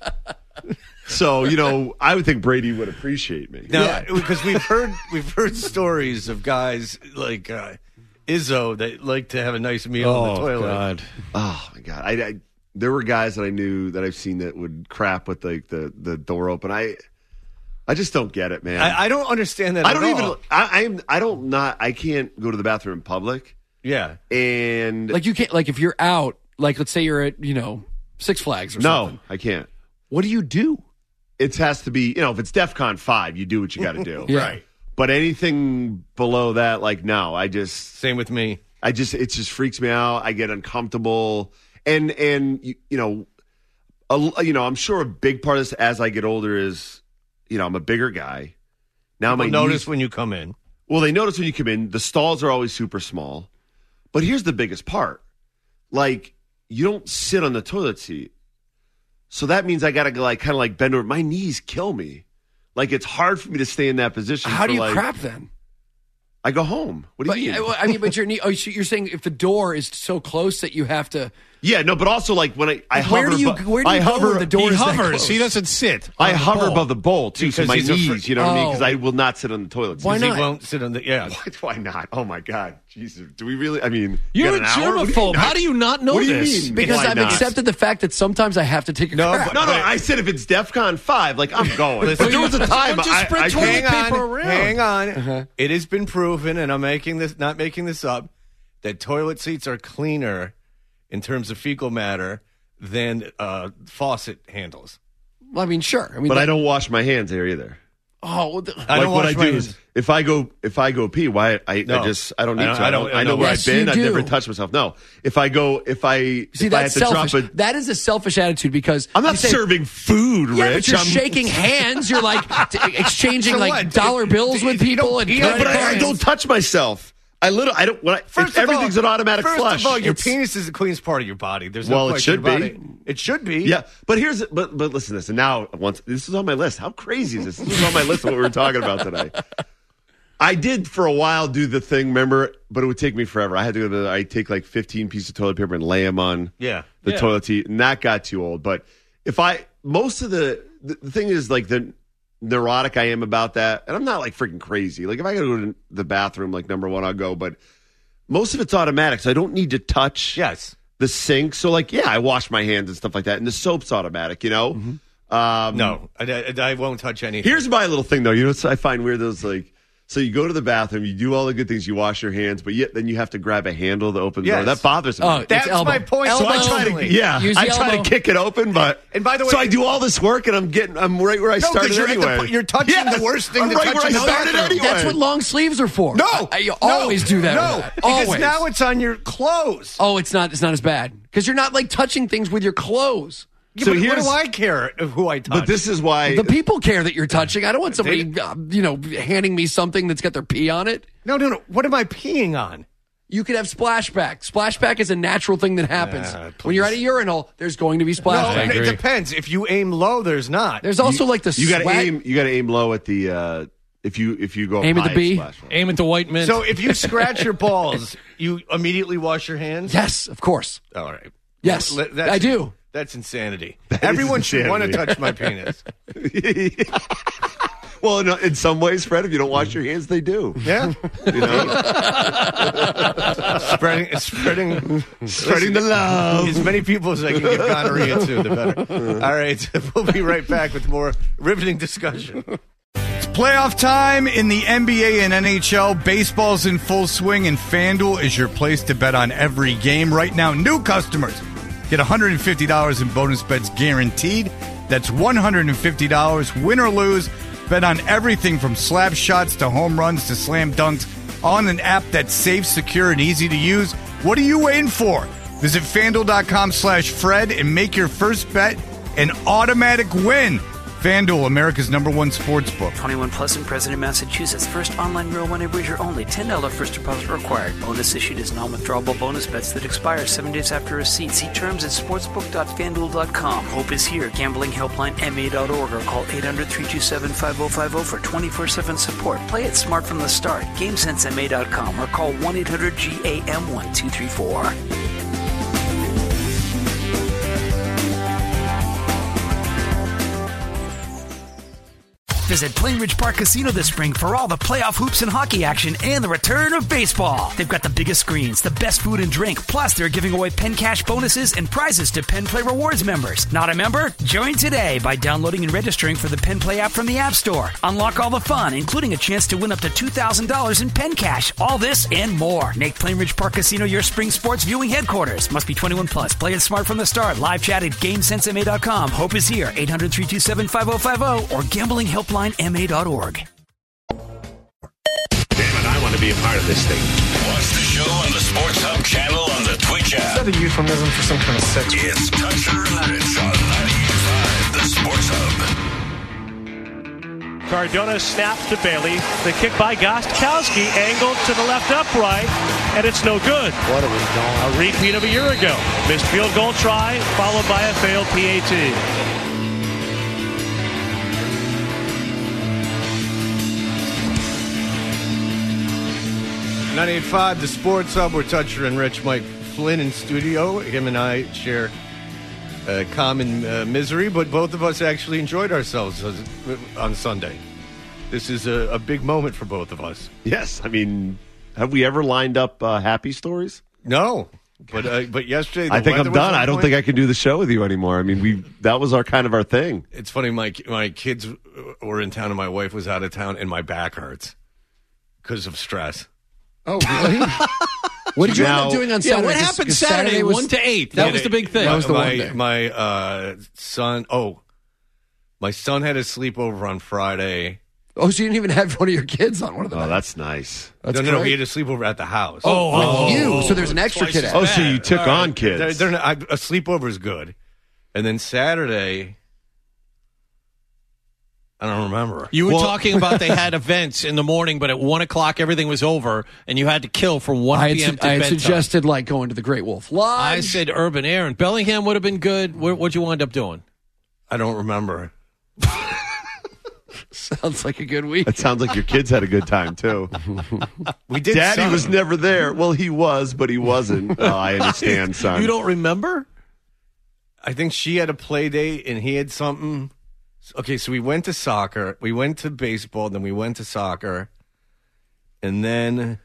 So, you know, I would think Brady would appreciate me. No, because we've heard we've heard stories of guys like uh, Izzo that like to have a nice meal in the toilet. God. Oh my God. I, I there were guys that I knew that I've seen that would crap with like the, the door open. I I just don't get it, man. I, I don't understand that. I at don't all. even I I'm I don't not I can't go to the bathroom in public. Yeah. And Like you can't. Like if you're out, like let's say you're at you know Six Flags or no, something. I can't. What do you do? It has to be, you know, if it's DEFCON five, you do what you got to do. Yeah. Right. But anything below that, like, no, I just. Same with me. I just, it just freaks me out. I get uncomfortable. And, and you, you know, a, you know, I'm sure a big part of this as I get older is, you know, I'm a bigger guy. Now my People notice knees- when you come in. Well, they notice when you come in. The stalls are always super small. But here's the biggest part. Like, you don't sit on the toilet seat. So that means I got to go like kind of like bend over. My knees kill me. Like it's hard for me to stay in that position. How for do you like, crap then? I go home. What do But, you mean? yeah, well, I mean, but your knee. Oh, so you're saying if the door is so close that you have to. Yeah, no, but also like when I, I Like, hover. where do you- abo- where do you I go hover. when the door he is that hovers. close? He doesn't sit. I on the hover bowl. above the bowl too, so Because my he's knees. afraid- You know what I mean? Because Oh. I will not sit on the toilet. Why Because not? He won't sit on the yeah. Why, why not? Oh my God, Jesus! Do we really? I mean, You're you a got an hour? What do you germaphobe. mean? How do you not know What do you this? mean? Because Why I've not? accepted the fact that sometimes I have to take a No, crap. but- No, no. I said if it's DEFCON five, like I'm going. But there was a time. Just I, spread I, toilet hang paper on. on, around. hang on. Uh-huh. It has been proven, and I'm making this not making this up, that toilet seats are cleaner in terms of fecal matter than uh, faucet handles. Well, I mean, sure. I mean, But that- I don't wash my hands there either. Oh, well, the- I like don't what wash I my do hands. is if I go if I go pee, why I, No. I just I don't need I don't- to. I I don't- don't. I I know know where Yes, I've been. you I've do. never touched myself. No, if I go if I see, if I have that's to selfish. drop a, That is a selfish attitude because I'm not you say- serving food, Yeah, but Rich. you're I'm, shaking hands. You're like t- exchanging So like what? dollar bills with You don't people. And pee Yeah, on but your I, I hands. don't touch myself. I literally I don't. When I, First if of everything's all, an automatic first flush. of all, your It's- penis is the cleanest part of your body. There's no Well, it question should about be. it. It should be. Yeah, but here's but but listen to this. And now once this is on my list. How crazy is this? This is on my list of what we were talking about today. I did for a while do the thing, remember, but it would take me forever. I had to go to the, I take like fifteen pieces of toilet paper and lay them on Yeah. the Yeah. toilet seat, and that got too old. But if I, most of the, the, the thing is like the neurotic I am about that, and I'm not like freaking crazy. Like if I got to go to the bathroom, like number one, I'll go, but most of it's automatic, so I don't need to touch Yes. the sink. So like, yeah, I wash my hands and stuff like that, and the soap's automatic, you know? Um, No, I, I, I won't touch anything. Here's my little thing, though. You know what I find weird? Those like, so you go to the bathroom, you do all the good things, you wash your hands, but yet then you have to grab a handle to open the door. Yes. That bothers me. Oh, it's That's elbow. my point. so I elbow. try to, only. yeah, Use I the try elbow. to kick it open, but And by the way- so I do all this work, and I'm getting, I'm right where I No, 'cause started you're at the anyway. po- you're touching Yes, the worst thing I'm to right touch where in I the started bathroom. anyway. That's what long sleeves are for. No, I, I- you no, always do that. No, with that. because Always. now it's on your clothes. Oh, it's not. It's not as bad because you're not like touching things with your clothes. Yeah, So but what here's- do I care of who I touch? But this is why The people care that you're touching. I don't want somebody, uh, you know, handing me something that's got their pee on it. no, no, no. What am I peeing on? You could have splashback. Splashback is a natural thing that happens. Ah, when you're at a urinal, there's going to be No, splashback. it depends. If you aim low, there's not. There's also like the you got to sweat. aim, you got to aim low at the, uh, if you if you go Aim at high, the B? it's splash. Aim at the white mint. So if you scratch your balls, you immediately wash your hands? Yes, of course. All right. Yes, Well, that's- I do. That's insanity. That is Everyone should want to insanity. touch my penis. Well, no, in some ways, Fred, if you don't wash your hands, they do. Yeah. You know? spreading, spreading, Spreading the love. As many people as I can give gonorrhea to, the better. All right. We'll be right back with more riveting discussion. Playoff time in the N B A and N H L. Baseball's in full swing, and FanDuel is your place to bet on every game. Right now, new customers get one hundred fifty dollars in bonus bets guaranteed. That's one hundred fifty dollars, win or lose. Bet on everything from slap shots to home runs to slam dunks on an app that's safe, secure, and easy to use. What are you waiting for? Visit FanDuel.com slash Fred and make your first bet an automatic win. FanDuel, America's number one sports book. twenty-one plus in President, Massachusetts. First online real money wager only. ten dollars first deposit required. Bonus issued as non-withdrawable bonus bets that expire seven days after receipt. See terms at sportsbook dot fanduel dot com. Hope is here. Gambling helpline M A dot org or call eight hundred, three two seven, five oh five oh for twenty-four seven support. Play it smart from the start. game sense M A dot com or call one eight hundred G A M one two three four. Visit Plainridge Park Casino this spring for all the playoff hoops and hockey action and the return of baseball. They've got the biggest screens, the best food and drink, plus they're giving away Penn Cash bonuses and prizes to Penn Play Rewards members. Not a member? Join today by downloading and registering for the Penn Play app from the App Store. Unlock all the fun, including a chance to win up to two thousand dollars in Penn Cash. All this and more. Make Plainridge Park Casino your spring sports viewing headquarters. Must be twenty-one plus. Play it smart from the start. Live chat at game sense M A dot com. Hope is here. eight hundred, three two seven, five oh five oh or gambling helpline M A dot org. Damn it, I want to be a part of this thing. Watch the show on the Sports Hub channel on the Twitch app. Is that a euphemism for some kind of sex? It's Toucher and Rich on ninety-eight point five, the Sports Hub. Cardona snaps to Bailey. The kick by Gostkowski, angled to the left upright, and it's no good. What are we doing? A repeat of a year ago. Missed field goal try, followed by a failed P A T. ninety-eight point five, the Sports Hub. We're Toucher and Rich. Mike Flynn in studio. Him and I share uh, common uh, misery, but both of us actually enjoyed ourselves on Sunday. This is a, a big moment for both of us. Yes. I mean, have we ever lined up uh, happy stories? No. But uh, but yesterday, the I think weather I'm was done. on I don't point. think I can do the show with you anymore. I mean, we that was our kind of our thing. It's funny. My my kids were in town, and my wife was out of town, and my back hurts because of stress. Oh, really? What did you end up doing on Yeah, Saturday? what 'Cause- happened 'cause Saturday, was- one to eight? That was the big thing. My, That was the my, one day. My uh, son. Oh, my son had a sleepover on Friday. Oh, so you didn't even have one of your kids on one of the Oh, nights. that's nice. That's no, no, no, great. he had a sleepover at the house. Oh, with you. So there's an extra kid. Oh, so you took All right. on kids. They're, they're not, I, a sleepover is good, and then Saturday, I don't remember. You were Well- talking about they had events in the morning, but at one o'clock everything was over, and you had to kill from one I had, p.m. su- to I had bedtime. suggested like going to the Great Wolf Lodge. I said urban air, and Bellingham would have been good. What, what'd you wind up doing? I don't remember. Sounds like a good week. That sounds like your kids had a good time too. We did. Daddy some. was never there. Well, he was, but he wasn't. Oh, I understand, son. You don't remember? I think she had a play date and he had something. Okay, so we went to soccer, we went to baseball, then we went to soccer, and then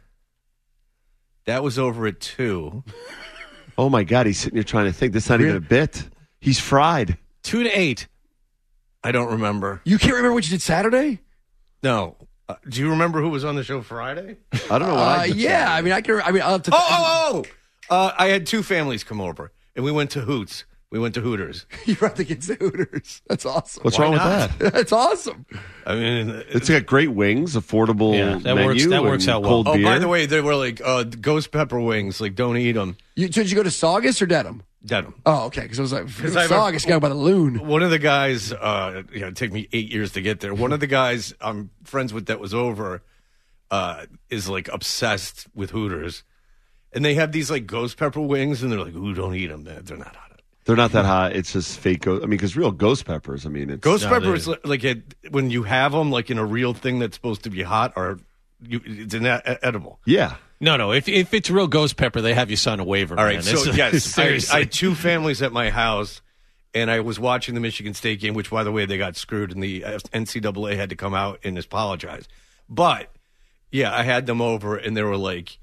that was over at two. Oh my God, he's sitting here trying to think. This is not even a bit. He's fried. Two to eight. I don't remember. You can't remember what you did Saturday? No. Uh, do you remember who was on the show Friday? I don't know what Uh, I did. yeah, Saturday. I mean, I can. I mean, I'll have to. Oh, oh, oh! Uh, I had two families come over, and we went to Hoots. We went to Hooters. You brought the kids to Hooters. That's awesome. What's Why wrong not? with that? That's awesome. I mean, It's got great wings, affordable Yeah, that menu, works- that works and out well. cold oh, beer. by the way, they were like uh, ghost pepper wings. Like, don't eat them. You, so did you go to Saugus or Dedham? Dedham. Oh, okay. Because I was like, if you go to I have a- Saugus, you got to go by the loon. One of the guys, uh, you know, it took me eight years to get there. One of the guys I'm friends with that was over uh, is like obsessed with Hooters, and they have these like ghost pepper wings, and they're like, "Ooh, don't eat them. They're they're not hot." They're not that hot. It's just fake. Go- I mean, because real ghost peppers. I mean, it's Ghost No, pepper is they- li- like it, when you have them like in a real thing that's supposed to be hot, or you, it's an e- edible. yeah. No, no. If if it's real ghost pepper, they have you sign a waiver. All man. right, so It's- yes, I, seriously. I had two families at my house, and I was watching the Michigan State game, which, by the way, they got screwed, and the N C double A had to come out and apologize. But yeah, I had them over, and there were like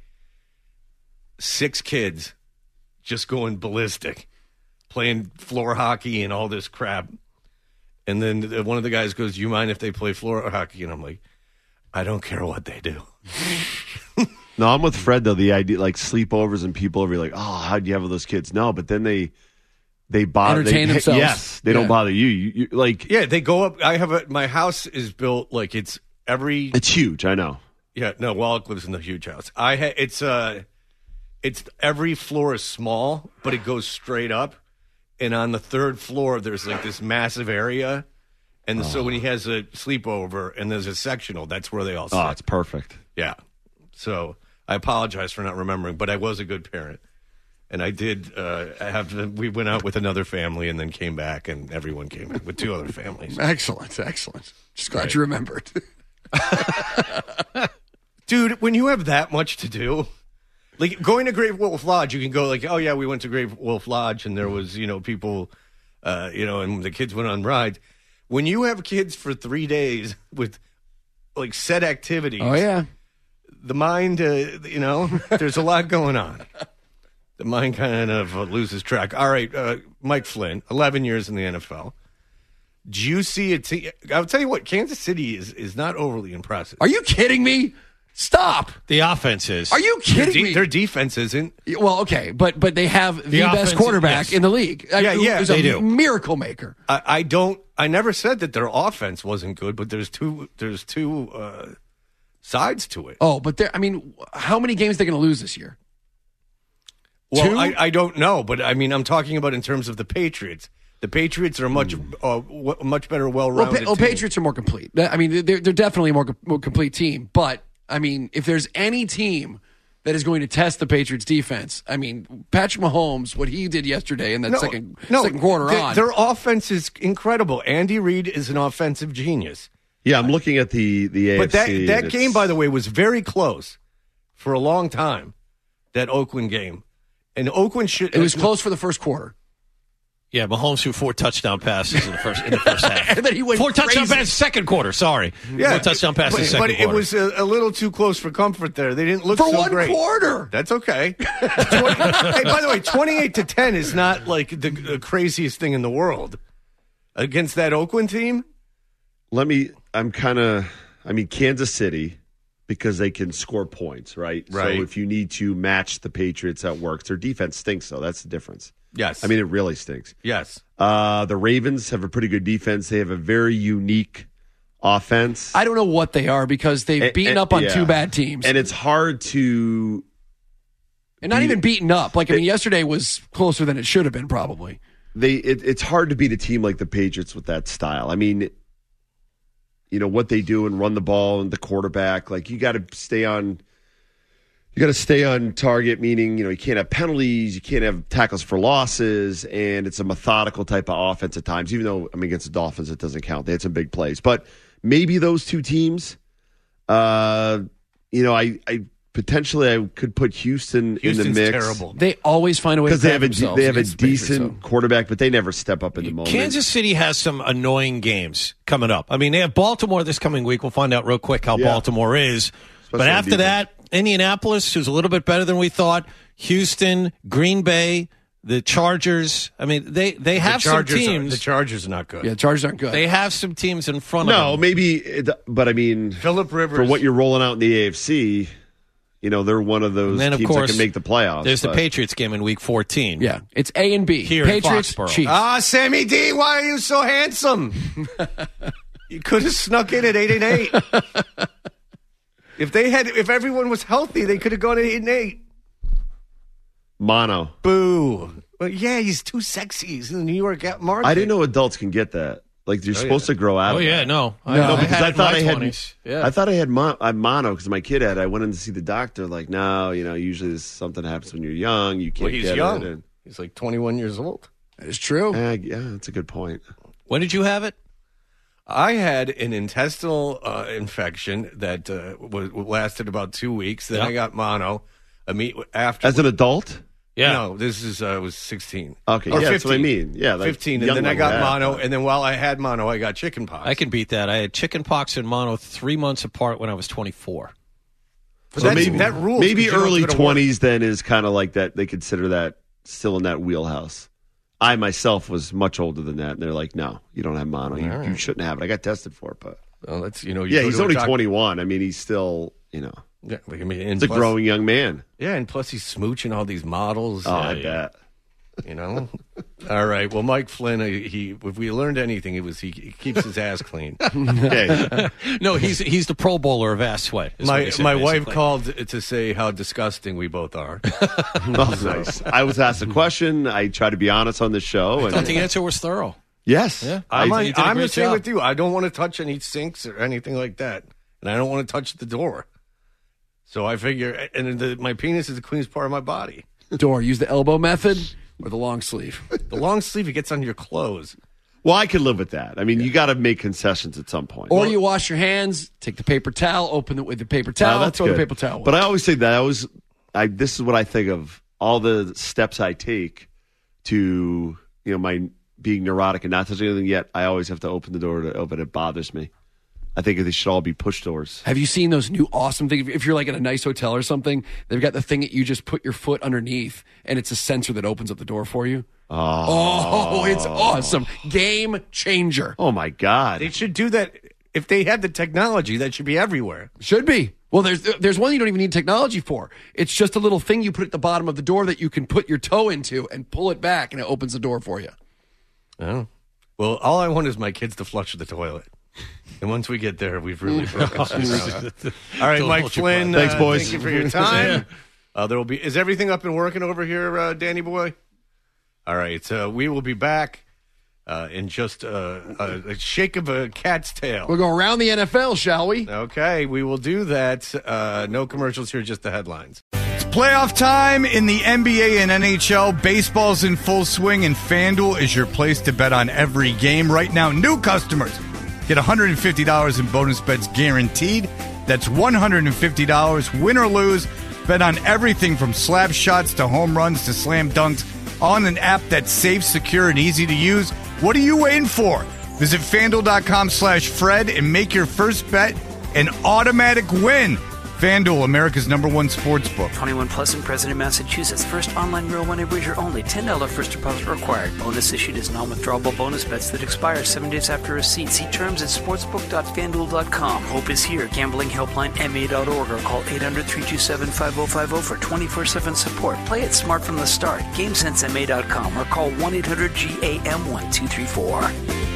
six kids just going ballistic, playing floor hockey and all this crap. And then the- one of the guys goes, "You mind if they play floor hockey?" And I'm like, "I don't care what they do." No, I'm with Fred though. The idea, like sleepovers and people over, like, oh, how'd you have with those kids? No, but then they they bother Entertain they, themselves. Yes, they Yeah. don't bother you. You, you. Like, Yeah, they go up. I have a my house is built like it's every it's huge. I know. Yeah, no, Wallach lives in the huge house. I ha- it's uh, it's every floor is small, but it goes straight up, and on the third floor there's like this massive area, and Oh. so when he has a sleepover and there's a sectional, that's where they all sit. Oh, it's perfect. Yeah. So I apologize for not remembering, but I was a good parent. And I did uh, have, to, we went out with another family and then came back, and everyone came in with two other families. Excellent, excellent. Just glad Right. you remembered. Dude, when you have that much to do, like going to Great Wolf Lodge, you can go like, oh yeah, we went to Great Wolf Lodge and there was, you know, people, uh, you know, and the kids went on rides. When you have kids for three days with like set activities. Oh, yeah. The mind, uh, you know, there's a lot going on. The mind kind of uh, loses track. All right, uh, Mike Flynn, eleven years in the N F L. Do you see a team? I'll tell you what, Kansas City is, is not overly impressive. Are you kidding me? Stop. The offense is. Are you kidding their de- me? Their defense isn't. Well, okay, but but they have the, The best offense- quarterback yes. in the league. Yeah, who yeah, is they a do. Miracle maker. I, I don't. I never said that their offense wasn't good, but there's two. There's two uh, sides to it. Oh, but they're, I mean, how many games are they going to lose this year? Well, Two? I, I don't know, but I mean, I'm talking about in terms of the Patriots. The Patriots are much, uh, w- much better, Well, well-rounded. pa- well team. Patriots are more complete. I mean, they're, they're definitely a more, co- more complete team. But, I mean, if there's any team that is going to test the Patriots defense, I mean, Patrick Mahomes, what he did yesterday in that No, second, no, second quarter th- on. Their offense is incredible. Andy Reid is an offensive genius. Yeah, I'm looking at the the A F C. But that and that it's- game, by the way, was very close for a long time. That Oakland game, and Oakland should. It was close for the first quarter. Yeah, Mahomes threw four touchdown passes in the first in the first half. And then he went four touchdown crazy. passes second quarter. Sorry, Yeah, four touchdown passes but, second but quarter. it was a, a little too close for comfort there. They didn't look For so one great. quarter. That's okay. twenty, hey, by the way, twenty-eight to ten is not like the, the craziest thing in the world against that Oakland team. Let me. I'm kind of. I mean, Kansas City, because they can score points, right? Right. So if you need to match the Patriots, that works. Their defense stinks, though. That's the difference. Yes. I mean, it really stinks. Yes. Uh, the Ravens have a pretty good defense. They have a very unique offense. I don't know what they are because they've And- beaten and- up on yeah. two bad teams. And it's hard to. And not beat- even beaten up. Like, I mean, yesterday was closer than it should have been, probably. They it, it's hard to beat a team like the Patriots with that style. I mean, you know what they do and run the ball and the quarterback. Like you got to stay on. You got to stay on target, meaning you know you can't have penalties, you can't have tackles for losses, and it's a methodical type of offense at times. Even though I mean against the Dolphins, it doesn't count. They had some big plays, but maybe those two teams. Uh, you know, I, I potentially I could put Houston Houston's in the mix. terrible. They always find a way to Because they protect have a themselves they have a against the Patriots, decent so. quarterback, but they never step up in the moment. Kansas City has some annoying games coming up. I mean, they have Baltimore this coming week. We'll find out real quick how Yeah. Baltimore is. but on after defense. that, Indianapolis, who's a little bit better than we thought. Houston, Green Bay, the Chargers. I mean, they, they have the Chargers some are- teams. the Chargers are not good. Yeah, Chargers aren't good. They have some teams in front of No, them. maybe, it- but I mean, Phillip Rivers for what you're rolling out in the A F C, you know, they're one of those And then, of teams course, that can make the playoffs. There's the but- Patriots game in week fourteen. Yeah, it's A and B. Here in Patriots, Foxborough. Chiefs. Ah, Sammy D, why are you so handsome? You could have snuck in at eight and eight. If they had, if everyone was healthy, they could have gone at eight and eight. Mono. Boo. Well, yeah, he's too sexy. He's in the New York market. I didn't know adults can get that. Like you're Oh, supposed yeah. to grow out. Oh, of yeah, that. no. I, No, I because had I it in thought my I had. twenties. Yeah. I thought I had mon- I mono because my kid had. I went in to see the doctor. Like, no, you know, usually this, something happens when you're young. You can't Well, he's get young. it. And, He's like twenty-one years old. That is true. Eh, yeah, that's a good point. When did you have it? I had an intestinal uh, infection that uh, was, lasted about two weeks. Then Yeah. I got mono. I mean, after As an adult. Yeah. No, this is uh, I was sixteen. Okay, Or yeah, that's what I fifteen. mean. Yeah, like fifteen, and young then I like got that. mono, and then while I had mono, I got chicken pox. I can beat that. I had chicken pox and mono three months apart when I was twenty-four. But So that's- maybe that rules maybe 'cause you don't early go to work. twenties then is kind of like that. They consider that still in that wheelhouse. I myself was much older than that, and they're like, "No, you don't have mono. You, All right. you shouldn't have it." I got tested for it, but Well, that's you know. You yeah, go he's to a only doc- twenty-one. I mean, he's still you know, Yeah, like, I mean, and he's a plus- growing young man. Yeah, and plus he's smooching all these models. Oh, uh, I bet. You know, All right. Well, Mike Flynn, uh, he if we learned anything, it was he, he keeps his ass clean. No, he's he's the Pro Bowler of ass sweat. is what My he said, my wife basically. called to say how disgusting we both are. Oh, nice. I was asked a question. I try to be honest on the show. I And thought the answer was thorough. yes. Yeah. I'm, I- you did a I'm the great same job. with you. I don't want to touch any sinks or anything like that, and I don't want to touch the door. So I figure, and the, my penis is the cleanest part of my body. Door, use the elbow method or the long sleeve? The long sleeve, it gets on your clothes. Well, I could live with that. I mean, you got to make concessions at some point. Or you wash your hands, take the paper towel, open it with the paper towel, Oh, that's throw good. the paper towel. But I always say that I was. I this is what I think of all the steps I take to you know my being neurotic and not touching anything yet. I always have to open the door to open. It bothers me. I think they should all be push doors. Have you seen those new awesome things? If you're like in a nice hotel or something, they've got the thing that you just put your foot underneath, and it's a sensor that opens up the door for you. Oh, Oh, it's awesome. Game changer. Oh, my God. They should do that. If they had the technology, that should be everywhere. Should be. Well, there's there's one you don't even need technology for. It's just a little thing you put at the bottom of the door that you can put your toe into and pull it back, and it opens the door for you. Oh. Well, all I want is my kids to flush the toilet. And once we get there, we've really broken some ground. All right, Don't Mike hold your Flynn. breath. Thanks, uh, boys. Thank you for your time. uh, there will be. Is everything up and working over here, uh, Danny boy? All right. Uh, we will be back uh, in just uh, a, a shake of a cat's tail. We'll go around the N F L, shall we? Okay, we will do that. Uh, no commercials here, just the headlines. Playoff time in the N B A and N H L. Baseball's in full swing, and FanDuel is your place to bet on every game. Right now, new customers get one hundred fifty dollars in bonus bets guaranteed. That's one hundred fifty dollars, win or lose. Bet on everything from slap shots to home runs to slam dunks on an app that's safe, secure, and easy to use. What are you waiting for? Visit FanDuel.com slash Fred and make your first bet an automatic win. FanDuel, America's number one sports book. twenty-one plus in President, Massachusetts. First online real money wager only. ten dollars first deposit required. Bonus issued as non-withdrawable bonus bets that expire seven days after receipt. See terms at sportsbook dot fanduel dot com. Hope is here. Gambling helpline M A dot org or call eight hundred, three two seven, five oh five oh for twenty-four seven support. Play it smart from the start. game sense M A dot com or call one eight hundred G A M one two three four.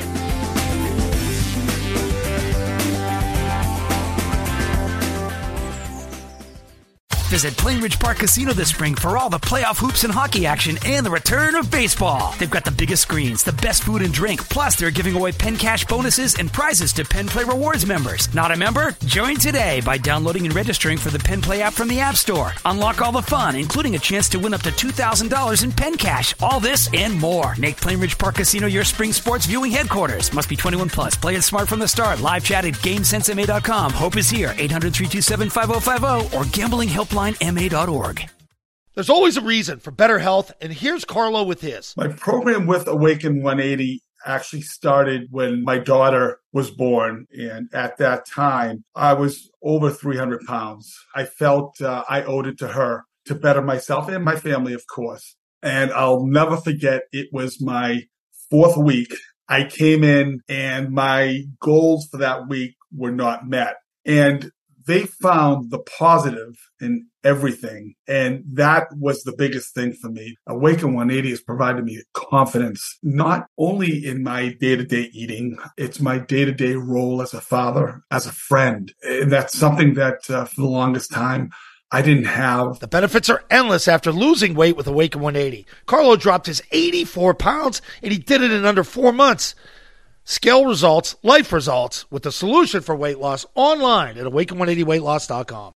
Visit Plainridge Park Casino this spring for all the playoff hoops and hockey action and the return of baseball. They've got the biggest screens, the best food and drink, plus they're giving away Penn Cash bonuses and prizes to Penn Play Rewards members. Not a member? Join today by downloading and registering for the Penn Play app from the App Store. Unlock all the fun, including a chance to win up to two thousand dollars in Penn Cash. All this and more. Make Plainridge Park Casino your spring sports viewing headquarters. Must be twenty-one plus. Play it smart from the start. Live chat at game sense M A dot com. Hope is here. eight hundred, three two seven, five oh five oh or gambling helpline M A dot org. There's always a reason for better health, and here's Carlo with his. My program with Awaken one eighty actually started when my daughter was born, and at that time, I was over three hundred pounds. I felt uh, I owed it to her to better myself and my family, of course. And I'll never forget, it was my fourth week. I came in, and my goals for that week were not met. And they found the positive in everything. And that was the biggest thing for me. Awaken one eighty has provided me confidence, not only in my day-to-day eating, it's my day-to-day role as a father, as a friend. And that's something that uh, for the longest time, I didn't have. The benefits are endless after losing weight with Awaken one eighty. Carlo dropped his eighty-four pounds, and he did it in under four months. Scale results, life results, with the solution for weight loss online at awaken one eighty weight loss dot com.